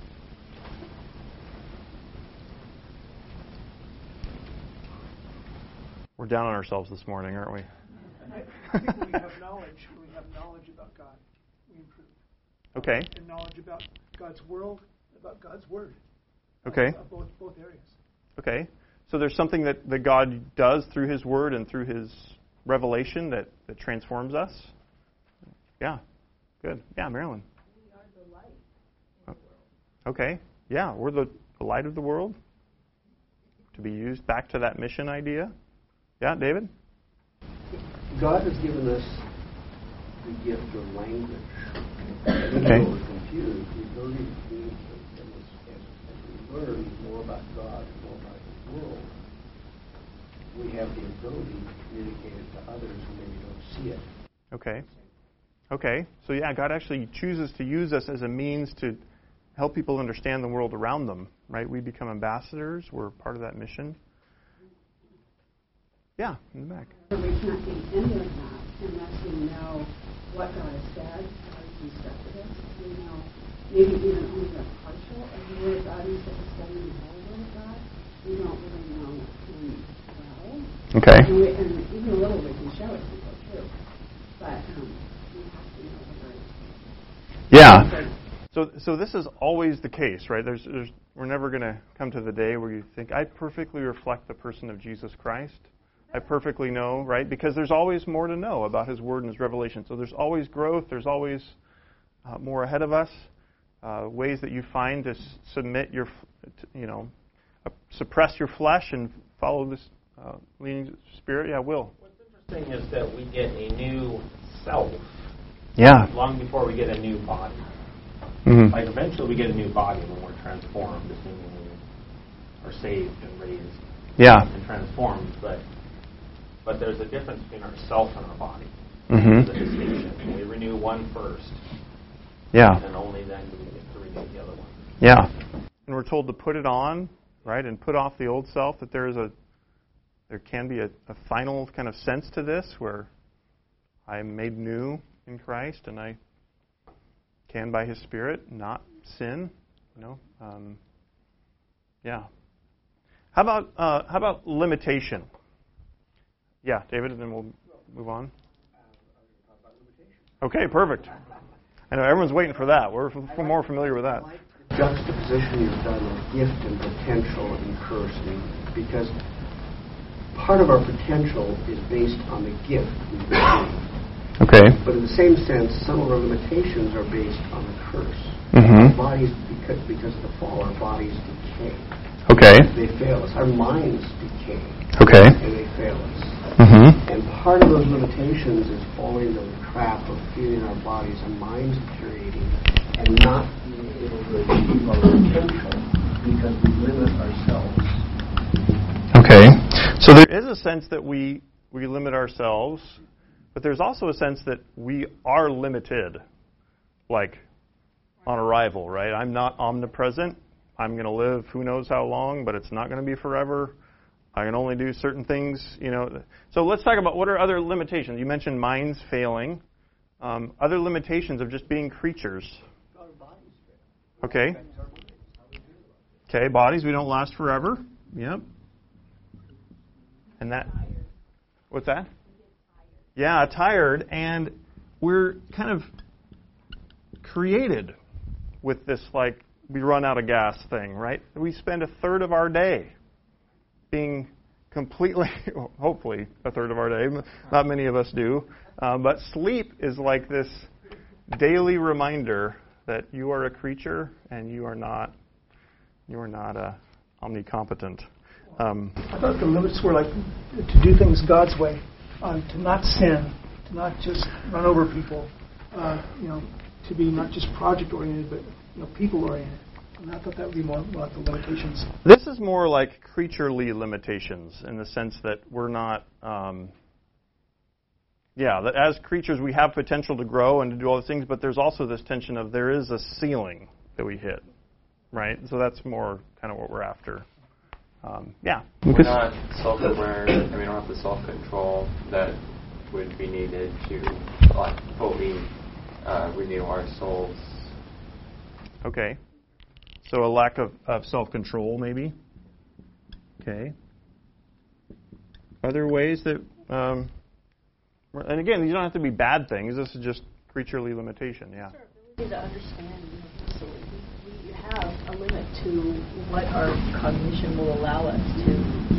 [SPEAKER 1] We're down on ourselves this morning, aren't we?
[SPEAKER 2] I think when we have knowledge, when we have knowledge about God, we improve.
[SPEAKER 1] Okay.
[SPEAKER 2] And knowledge about God's world, about God's word.
[SPEAKER 1] Okay.
[SPEAKER 2] Uh, both both areas.
[SPEAKER 1] Okay. So there's something that, that God does through His Word and through His revelation that, that transforms us? Yeah. Good. Yeah, Marilyn.
[SPEAKER 5] We are the light in the world.
[SPEAKER 1] Okay. Yeah, we're the, the light of the world. To be used back to that mission idea. Yeah, David?
[SPEAKER 6] God has given us the gift of language.
[SPEAKER 1] Okay.
[SPEAKER 6] We're confused. The ability to communicate. And as, as we learn more about God and more about His world, we have the ability to communicate it to others who maybe don't see it.
[SPEAKER 1] Okay. Okay. So yeah, God actually chooses to use us as a means to help people understand the world around them, right? We become ambassadors. We're part of that mission. Yeah, in the back.
[SPEAKER 8] But we can't be any of that unless we know what God has said, how He's instructed us. We know maybe even only a partial of the Word of God instead of studying the whole Word of God. We don't really know Him well.
[SPEAKER 1] Okay.
[SPEAKER 8] And, we, and even a little we can show it people too. But um, we have to know the Word.
[SPEAKER 1] Yeah. So, so this is always the case, right? There's, there's, we're never going to come to the day where you think, I perfectly reflect the person of Jesus Christ. I perfectly know, right? Because there's always more to know about His Word and His revelation. So there's always growth. There's always uh, more ahead of us. Uh, ways that you find to s- submit your, you know, uh, suppress your flesh and follow this uh, leading Spirit. Yeah, Will.
[SPEAKER 3] What's interesting is that we get a new self.
[SPEAKER 1] Yeah.
[SPEAKER 3] Long before we get a new body.
[SPEAKER 1] Mm-hmm.
[SPEAKER 3] Like eventually we get a new body when we're transformed, assuming we are saved and raised.
[SPEAKER 1] Yeah.
[SPEAKER 3] And transformed, but but there's a difference between ourself and our body.
[SPEAKER 1] Mm-hmm.
[SPEAKER 3] There's a distinction. We renew one first.
[SPEAKER 1] Yeah.
[SPEAKER 3] And only then do we get to renew the other one.
[SPEAKER 1] Yeah. And we're told to put it on, right, and put off the old self. That there is a, there can be a, a final kind of sense to this where I am made new in Christ, and I can by His Spirit not sin. You know. Um, yeah. How about uh, how about limitation? Yeah, David, and then we'll move on. Okay, perfect. I know everyone's waiting for that. We're f- more familiar with that.
[SPEAKER 6] Juxtaposition you've done of gift and potential and cursing, because part of our potential is based on the gift we've received.
[SPEAKER 1] Okay.
[SPEAKER 6] But in the same sense, some of our limitations are based on the curse.
[SPEAKER 1] Mm-hmm.
[SPEAKER 6] Our bodies Because, because of the fall, our bodies decay.
[SPEAKER 1] Okay.
[SPEAKER 6] They fail us. Our minds decay.
[SPEAKER 1] Okay.
[SPEAKER 6] And they fail us.
[SPEAKER 1] Mm-hmm.
[SPEAKER 6] And part of those limitations is falling into the trap of feeling our bodies and minds deteriorating and not being able to achieve our potential because we limit ourselves.
[SPEAKER 1] Okay. So there is a sense that we, we limit ourselves, but there's also a sense that we are limited, like on arrival, right? I'm not omnipresent. I'm going to live who knows how long, but it's not going to be forever. I can only do certain things, you know. So let's talk about what are other limitations. You mentioned minds failing. Um, other limitations of just being creatures. Okay. Okay, bodies, we don't last forever. Yep. And that, what's that? Yeah, tired. And we're kind of created with this, like, we run out of gas thing, right? We spend a third of our day being completely, hopefully a third of our day, not many of us do, um, but sleep is like this daily reminder that you are a creature and you are not, you are not uh, omnicompetent. Um,
[SPEAKER 2] I thought the limits were like to do things God's way, um, to not sin, to not just run over people, uh, you know, to be not just project oriented but you know people oriented. And I thought that would be more like the limitations.
[SPEAKER 1] This is more like creaturely limitations in the sense that we're not, um, yeah, that as creatures we have potential to grow and to do all these things, but there's also this tension of there is a ceiling that we hit, right? So that's more kind of what we're after. Um, yeah.
[SPEAKER 14] We're not self-aware, and we don't have the self-control that would be needed to like, fully uh, renew our souls.
[SPEAKER 1] Okay. So a lack of, of self-control, maybe. Okay. Other ways that, um, and again, these don't have to be bad things. This is just creaturely limitation. Yeah.
[SPEAKER 5] Sure, we need to understand. You know, so we, we have a limit to what our cognition will allow us to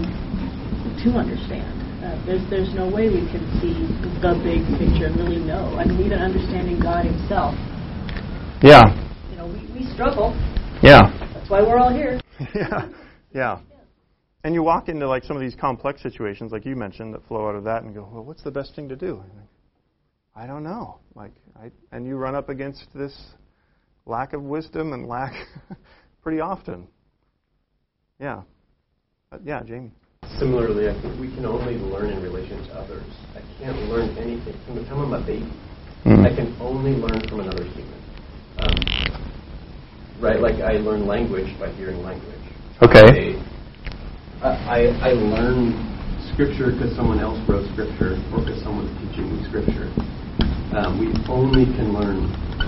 [SPEAKER 5] to understand. Uh, there's there's no way we can see the big picture and really know. I mean, even understanding God Himself.
[SPEAKER 1] Yeah.
[SPEAKER 5] You know, we, we struggle.
[SPEAKER 1] Yeah.
[SPEAKER 5] That's why we're all here.
[SPEAKER 1] yeah. Yeah. And you walk into like some of these complex situations, like you mentioned, that flow out of that, and go, well, what's the best thing to do? I don't know. Like, I, and you run up against this lack of wisdom and lack pretty often. Yeah. But yeah, Jamie.
[SPEAKER 18] Similarly, I think we can only learn in relation to others. I can't learn anything from the time I'm a baby. Mm. I can only learn from another human. Um, Right, like I learn language by hearing language.
[SPEAKER 1] Okay.
[SPEAKER 18] I, I, I learn Scripture because someone else wrote Scripture or because someone's teaching me Scripture. Um, we only can learn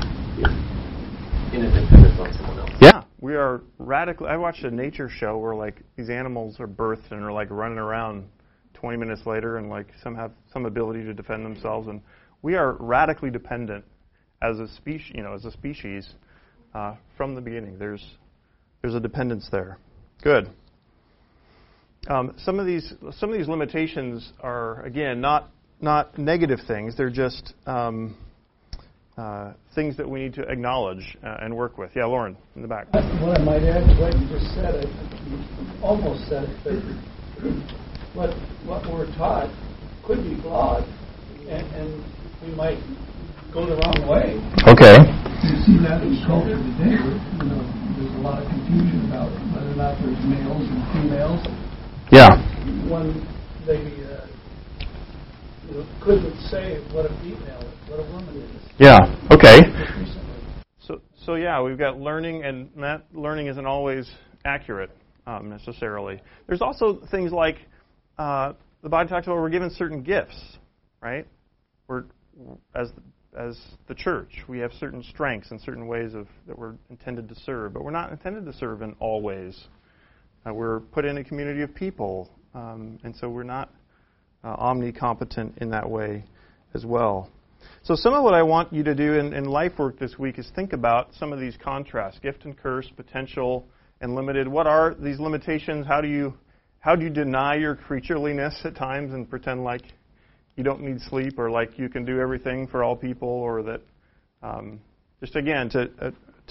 [SPEAKER 18] in, in a dependence on someone else.
[SPEAKER 1] Yeah, we are radically. I watched a nature show where like these animals are birthed and are like running around twenty minutes later and like some have some ability to defend themselves, and we are radically dependent as a species. You know, as a species. Uh, from the beginning, there's there's a dependence there. Good. Um, some of these some of these limitations are again not not negative things. They're just um, uh, things that we need to acknowledge uh, and work with. Yeah, Lauren in the back.
[SPEAKER 13] What I might add to what you just said, I, you almost said it, but what what we're taught could be flawed, and, and we might go the wrong way.
[SPEAKER 1] Okay.
[SPEAKER 13] You see that in culture today. You know, there's a lot of confusion about whether or not there's males and females.
[SPEAKER 1] Yeah.
[SPEAKER 13] One, they uh, you know, couldn't say what a female is, what a woman is.
[SPEAKER 1] Yeah. Okay. So, so yeah, we've got learning, and that learning isn't always accurate um, necessarily. There's also things like uh, the Bible talks about we're given certain gifts, right? We're as as the church, we have certain strengths and certain ways of that we're intended to serve, but we're not intended to serve in all ways. Uh, we're put in a community of people, um, and so we're not uh, omnicompetent in that way as well. So some of what I want you to do in, in life work this week is think about some of these contrasts, gift and curse, potential and limited. What are these limitations? How do you how do you deny your creatureliness at times and pretend like you don't need sleep, or like you can do everything for all people, or that um, just again to uh, to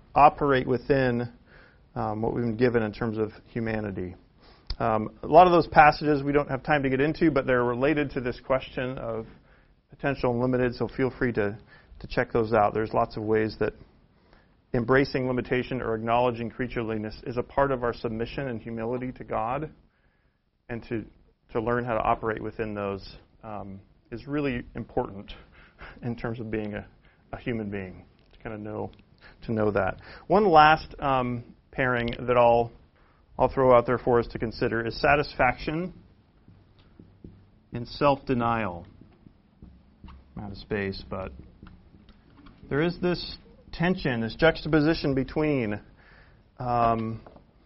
[SPEAKER 1] operate within um, what we've been given in terms of humanity. Um, a lot of those passages we don't have time to get into, but they're related to this question of potential and limited, so feel free to, to check those out. There's lots of ways that embracing limitation or acknowledging creatureliness is a part of our submission and humility to God, and to, to learn how to operate within those um, is really important in terms of being a, a human being, to kind of know to know that. One last um, pairing that I'll I'll throw out there for us to consider is satisfaction and self-denial. I'm out of space, but there is this tension, this juxtaposition between um,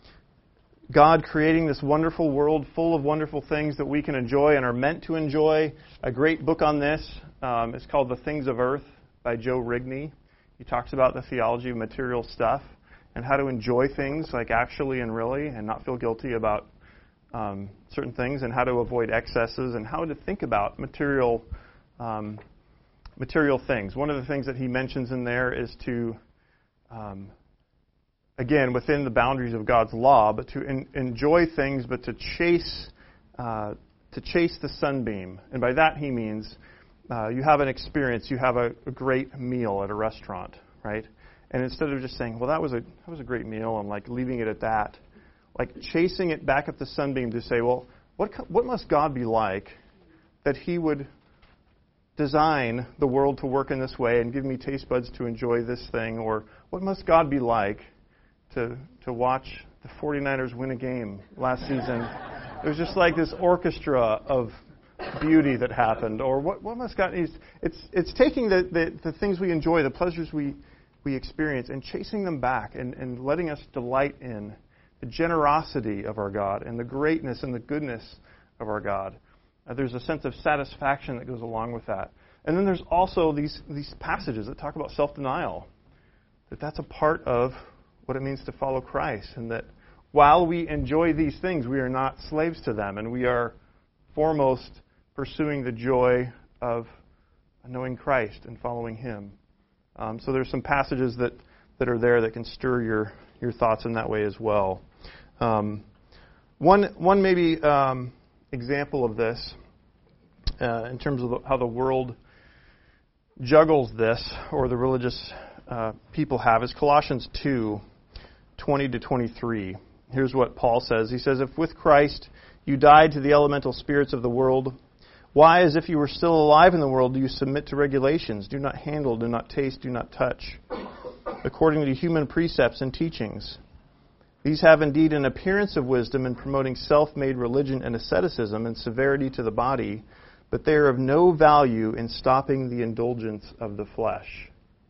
[SPEAKER 1] God creating this wonderful world full of wonderful things that we can enjoy and are meant to enjoy. A great book on this um, is called The Things of Earth by Joe Rigney. He talks about the theology of material stuff and how to enjoy things like actually and really and not feel guilty about um, certain things, and how to avoid excesses, and how to think about material um, material things. One of the things that he mentions in there is to, um, again, within the boundaries of God's law, but to en- enjoy things, but to chase uh, to chase the sunbeam. And by that he means uh, you have an experience, you have a, a great meal at a restaurant, right? And instead of just saying, well, that was a that was a great meal, and like leaving it at that, like chasing it back at the sunbeam to say, well, what what must God be like that He would design the world to work in this way and give me taste buds to enjoy this thing? Or what must God be like to to watch the forty-niners win a game last season? It was just like this orchestra of beauty that happened. Or what what must God? It's it's, it's taking the, the the things we enjoy, the pleasures we we experience, and chasing them back, and, and letting us delight in the generosity of our God and the greatness and the goodness of our God. Uh, there's a sense of satisfaction that goes along with that. And then there's also these these passages that talk about self-denial, that that's a part of what it means to follow Christ, and that while we enjoy these things, we are not slaves to them, and we are foremost pursuing the joy of knowing Christ and following Him. Um, so there's some passages that, that are there that can stir your, your thoughts in that way as well. Um, one one maybe um, example of this, uh, in terms of the, how the world juggles this, or the religious uh, people have, is Colossians two, twenty to twenty-three. Here's what Paul says. He says, "If with Christ you died to the elemental spirits of the world, why, as if you were still alive in the world, do you submit to regulations? Do not handle, do not taste, do not touch, according to human precepts and teachings. These have indeed an appearance of wisdom in promoting self-made religion and asceticism and severity to the body, but they are of no value in stopping the indulgence of the flesh."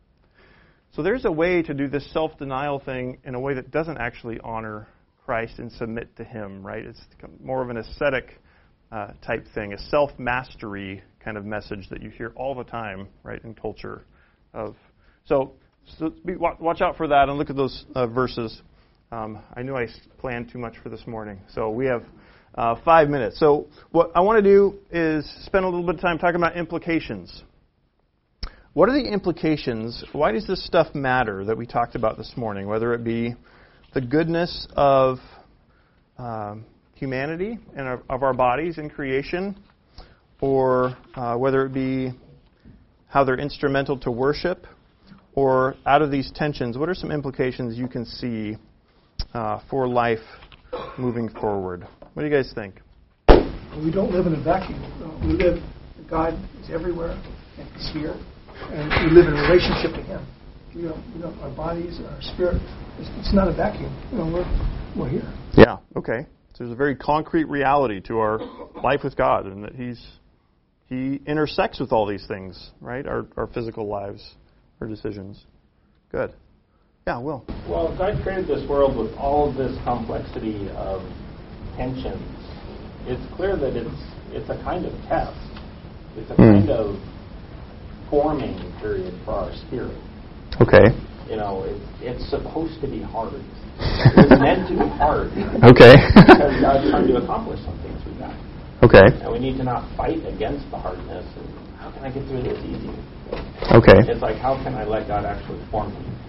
[SPEAKER 1] So there's a way to do this self-denial thing in a way that doesn't actually honor Christ and submit to Him, right? It's more of an ascetic Uh, type thing, a self-mastery kind of message that you hear all the time, right, in culture. Of so, so be, watch out for that and look at those uh, verses. Um, I knew I planned too much for this morning, so we have uh, five minutes. So what I want to do is spend a little bit of time talking about implications. What are the implications? Why does this stuff matter that we talked about this morning? Whether it be the goodness of um, humanity and of, of our bodies in creation, or uh, whether it be how they're instrumental to worship, or out of these tensions, what are some implications you can see uh, for life moving forward? What do you guys think?
[SPEAKER 2] We don't live in a vacuum. We live, God is everywhere, and He's here, and we live in relationship to Him. You know, you know, our bodies, our spirit, it's, it's not a vacuum. You know, we're, we're here.
[SPEAKER 1] Yeah, okay. So there's a very concrete reality to our life with God, and that He's He intersects with all these things, right? Our our physical lives, our decisions. Good. Yeah, Will.
[SPEAKER 3] Well, God created this world with all of this complexity of tensions. It's clear that it's it's a kind of test. It's a
[SPEAKER 1] hmm.
[SPEAKER 3] kind of forming period for our spirit.
[SPEAKER 1] Okay.
[SPEAKER 3] You know, it, it's supposed to be hard. It was meant to be hard.
[SPEAKER 1] Okay.
[SPEAKER 3] Because God's trying to accomplish something through that.
[SPEAKER 1] Okay.
[SPEAKER 3] And we need to not fight against the hardness. And how can I get through this easy?
[SPEAKER 1] Okay.
[SPEAKER 3] It's like, how can I let God actually form me?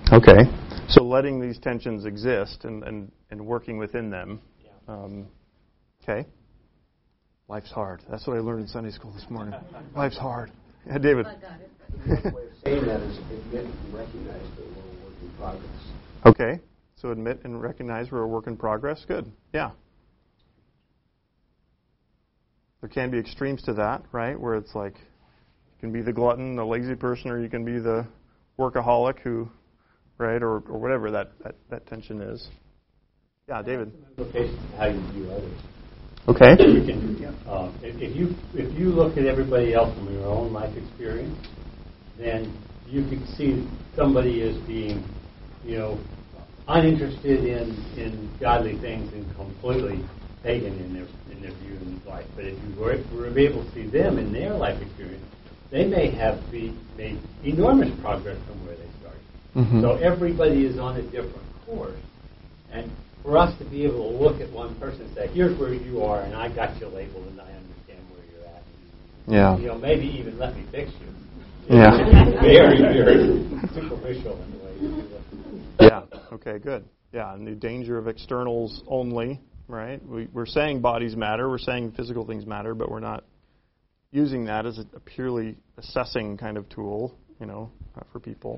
[SPEAKER 1] Okay. So letting these tensions exist and, and, and working within them. Um, okay. Life's hard. That's what I learned in Sunday school this morning. Life's hard. Yeah, David.
[SPEAKER 6] One way of saying that is admit and recognize that we're a work in progress.
[SPEAKER 1] Okay. So admit and recognize we're a work in progress. Good. Yeah. There can be extremes to that, right? Where it's like you can be the glutton, the lazy person, or you can be the workaholic who, right, or, or whatever that, that, that tension is. Yeah, David.
[SPEAKER 19] Implications of how you view others.
[SPEAKER 1] Okay.
[SPEAKER 19] You can, uh, if, if you if you look at everybody else from your own life experience, then you can see somebody as being, you know, uninterested in, in godly things and completely pagan in their in their view in life. But if you were, were able to see them in their life experience, they may have be, made enormous progress from where they started.
[SPEAKER 1] Mm-hmm.
[SPEAKER 19] So everybody is on a different course, and for us to be able to look at one person and say, "Here's where you are, and I got you labeled, and I understand where you're at."
[SPEAKER 1] Yeah.
[SPEAKER 19] You know, maybe even let me fix you.
[SPEAKER 1] Yeah.
[SPEAKER 19] Very, very superficial in the way you do that.
[SPEAKER 1] Yeah. Okay. Good. Yeah. And the danger of externals only, right? We, we're saying bodies matter. We're saying physical things matter, but we're not using that as a, a purely assessing kind of tool, you know, uh, for people.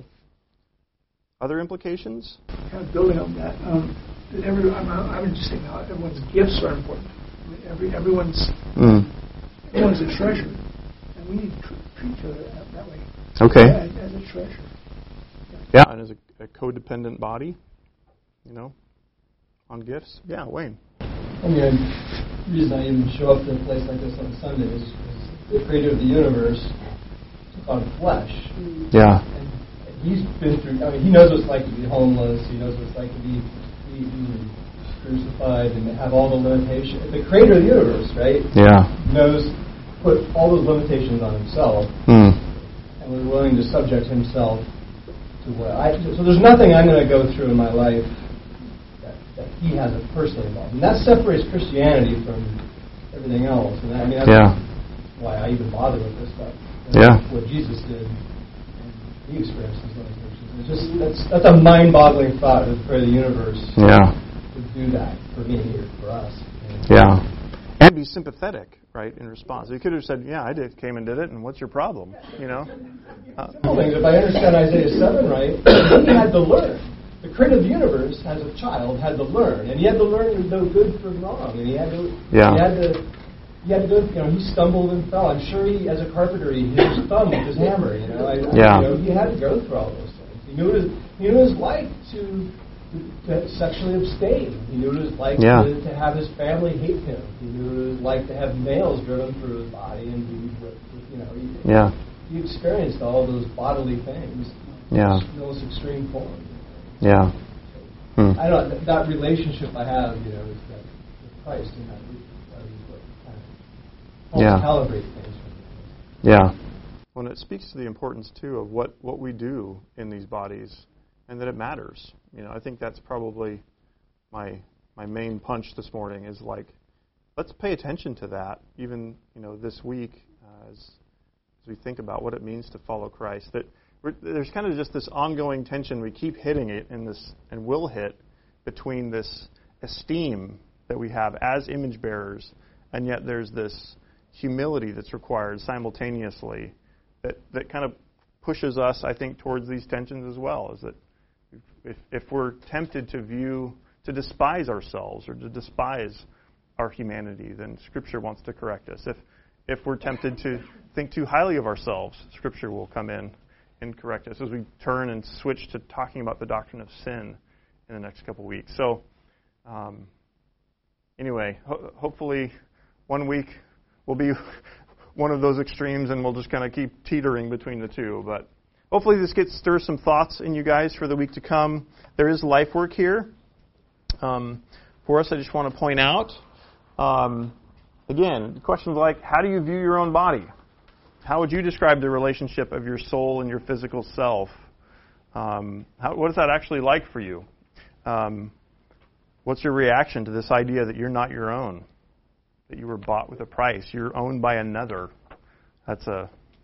[SPEAKER 1] Other implications?
[SPEAKER 2] Kind of building on that, um, that every, I'm, I'm just saying how everyone's gifts are important. I mean, every everyone's
[SPEAKER 1] mm.
[SPEAKER 2] everyone's a treasure, and we need to tr- treat each other that, that way.
[SPEAKER 1] Okay.
[SPEAKER 2] As, as a treasure.
[SPEAKER 1] Yeah, and as a, a codependent body, you know, on gifts. Yeah, Wayne.
[SPEAKER 20] I mean, the reason I even show up to a place like this on Sundays is the creator of the universe took on flesh.
[SPEAKER 1] Yeah.
[SPEAKER 20] And he's been through, I mean, he knows what it's like to be homeless. He knows what it's like to be beaten, crucified, and have all the limitations. The creator of the universe, right?
[SPEAKER 1] Yeah.
[SPEAKER 20] Knows, put all those limitations on himself,
[SPEAKER 1] mm.
[SPEAKER 20] and was willing to subject himself to what I. So there's nothing I'm going to go through in my life that, that he hasn't personally involved, and that separates Christianity from everything else. And that, I mean, that's
[SPEAKER 1] yeah.
[SPEAKER 20] why I even bother with this stuff.
[SPEAKER 1] Yeah.
[SPEAKER 20] What Jesus did. He experienced these limitations. It's just that's that's a mind-boggling thought of the universe.
[SPEAKER 1] Yeah.
[SPEAKER 20] To do that for me here, for us.
[SPEAKER 1] Yeah. And be sympathetic, right, in response. He could have said, "Yeah, I did, came and did it, and what's your problem?" You know. Uh,
[SPEAKER 20] things. If I understand Isaiah seven right, he had to learn. The creator of the universe, as a child, had to learn, and he had to learn to know good from wrong, and he had to.
[SPEAKER 1] Yeah.
[SPEAKER 20] He had to. He had to go, you know, he stumbled and fell. I'm sure he, as a carpenter, he hit his thumb with his hammer, you know. I,
[SPEAKER 1] yeah.
[SPEAKER 20] You know, he had to go through all those things. He knew what it was, he knew what it was like to, to, to sexually abstain. He knew what it was like
[SPEAKER 1] yeah.
[SPEAKER 20] to, to have his family hate him. He knew what it was like to have nails driven through his body and be, you know. He,
[SPEAKER 1] yeah.
[SPEAKER 20] He experienced all those bodily things.
[SPEAKER 1] Yeah.
[SPEAKER 20] In the most extreme form.
[SPEAKER 1] Yeah. Hmm.
[SPEAKER 20] I don't know, that relationship I have, you know, is that with Christ and that.
[SPEAKER 1] Yeah.
[SPEAKER 20] Calibrate things.
[SPEAKER 1] Yeah. Well, it speaks to the importance too of what, what we do in these bodies, and that it matters. You know, I think that's probably my my main punch this morning is like, let's pay attention to that, even you know this week uh, as as we think about what it means to follow Christ. That we're, there's kind of just this ongoing tension. We keep hitting it in this, and will hit between this esteem that we have as image bearers, and yet there's this humility that's required simultaneously that, that kind of pushes us, I think, towards these tensions as well. Is that if, if we're tempted to view, to despise ourselves or to despise our humanity, then Scripture wants to correct us. If if we're tempted to think too highly of ourselves, Scripture will come in and correct us as we turn and switch to talking about the doctrine of sin in the next couple weeks. So, um, anyway, ho- hopefully one week will be one of those extremes, and we'll just kind of keep teetering between the two. But hopefully this gets stirs some thoughts in you guys for the week to come. There is life work here. Um, for us, I just want to point out, um, again, questions like, how do you view your own body? How would you describe the relationship of your soul and your physical self? Um, how, what is that actually like for you? Um, what's your reaction to this idea that you're not your own? That you were bought with a price. You're owned by another. That's a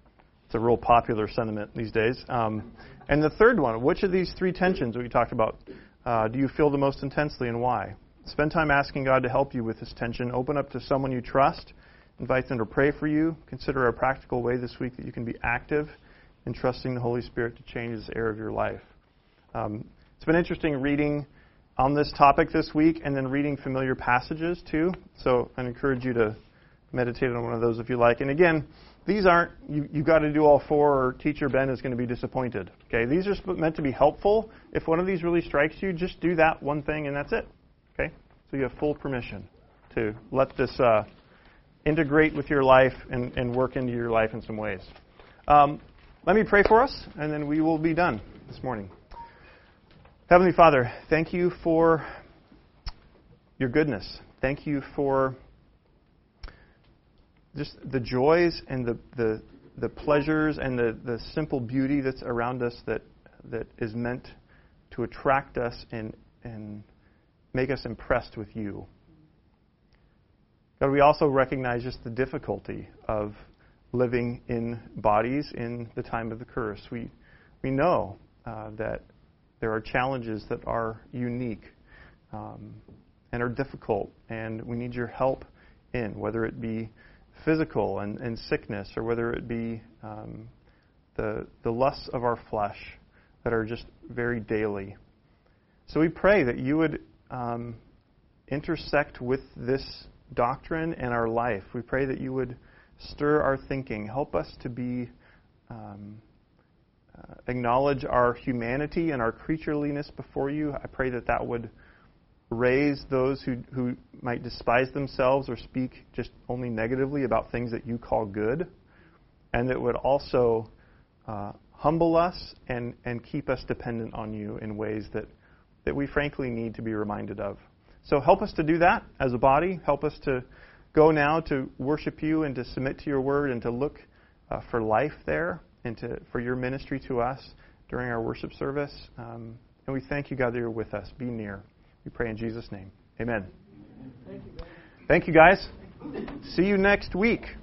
[SPEAKER 1] It's a real popular sentiment these days. Um, and the third one, which of these three tensions we talked about uh, do you feel the most intensely and why? Spend time asking God to help you with this tension. Open up to someone you trust. Invite them to pray for you. Consider a practical way this week that you can be active in trusting the Holy Spirit to change this area of your life. Um, it's been interesting reading on this topic this week and then reading familiar passages too. So I encourage you to meditate on one of those if you like. And again, these aren't, you, you've got to do all four or Teacher Ben is going to be disappointed. Okay, these are meant to be helpful. If one of these really strikes you, just do that one thing and that's it. Okay, so you have full permission to let this uh, integrate with your life and, and work into your life in some ways. Um, let me pray for us, and then we will be done this morning. Heavenly Father, thank you for your goodness. Thank you for just the joys and the the, the pleasures and the, the simple beauty that's around us that that is meant to attract us and and make us impressed with you. God, we also recognize just the difficulty of living in bodies in the time of the curse. We we know uh, that there are challenges that are unique um, and are difficult, and we need your help in, whether it be physical and, and sickness, or whether it be um, the the lusts of our flesh that are just very daily. So we pray that you would um, intersect with this doctrine and our life. We pray that you would stir our thinking, help us to be um, uh, acknowledge our humanity and our creatureliness before you. I pray that that would raise those who, who might despise themselves or speak just only negatively about things that you call good, and that would also uh, humble us and, and keep us dependent on you in ways that, that we frankly need to be reminded of. So help us to do that as a body. Help us to go now to worship you and to submit to your word and to look uh, for life there and to for your ministry to us during our worship service. Um, and we thank you, God, that you're with us. Be near. We pray in Jesus' name. Amen. Thank you, guys. See you next week.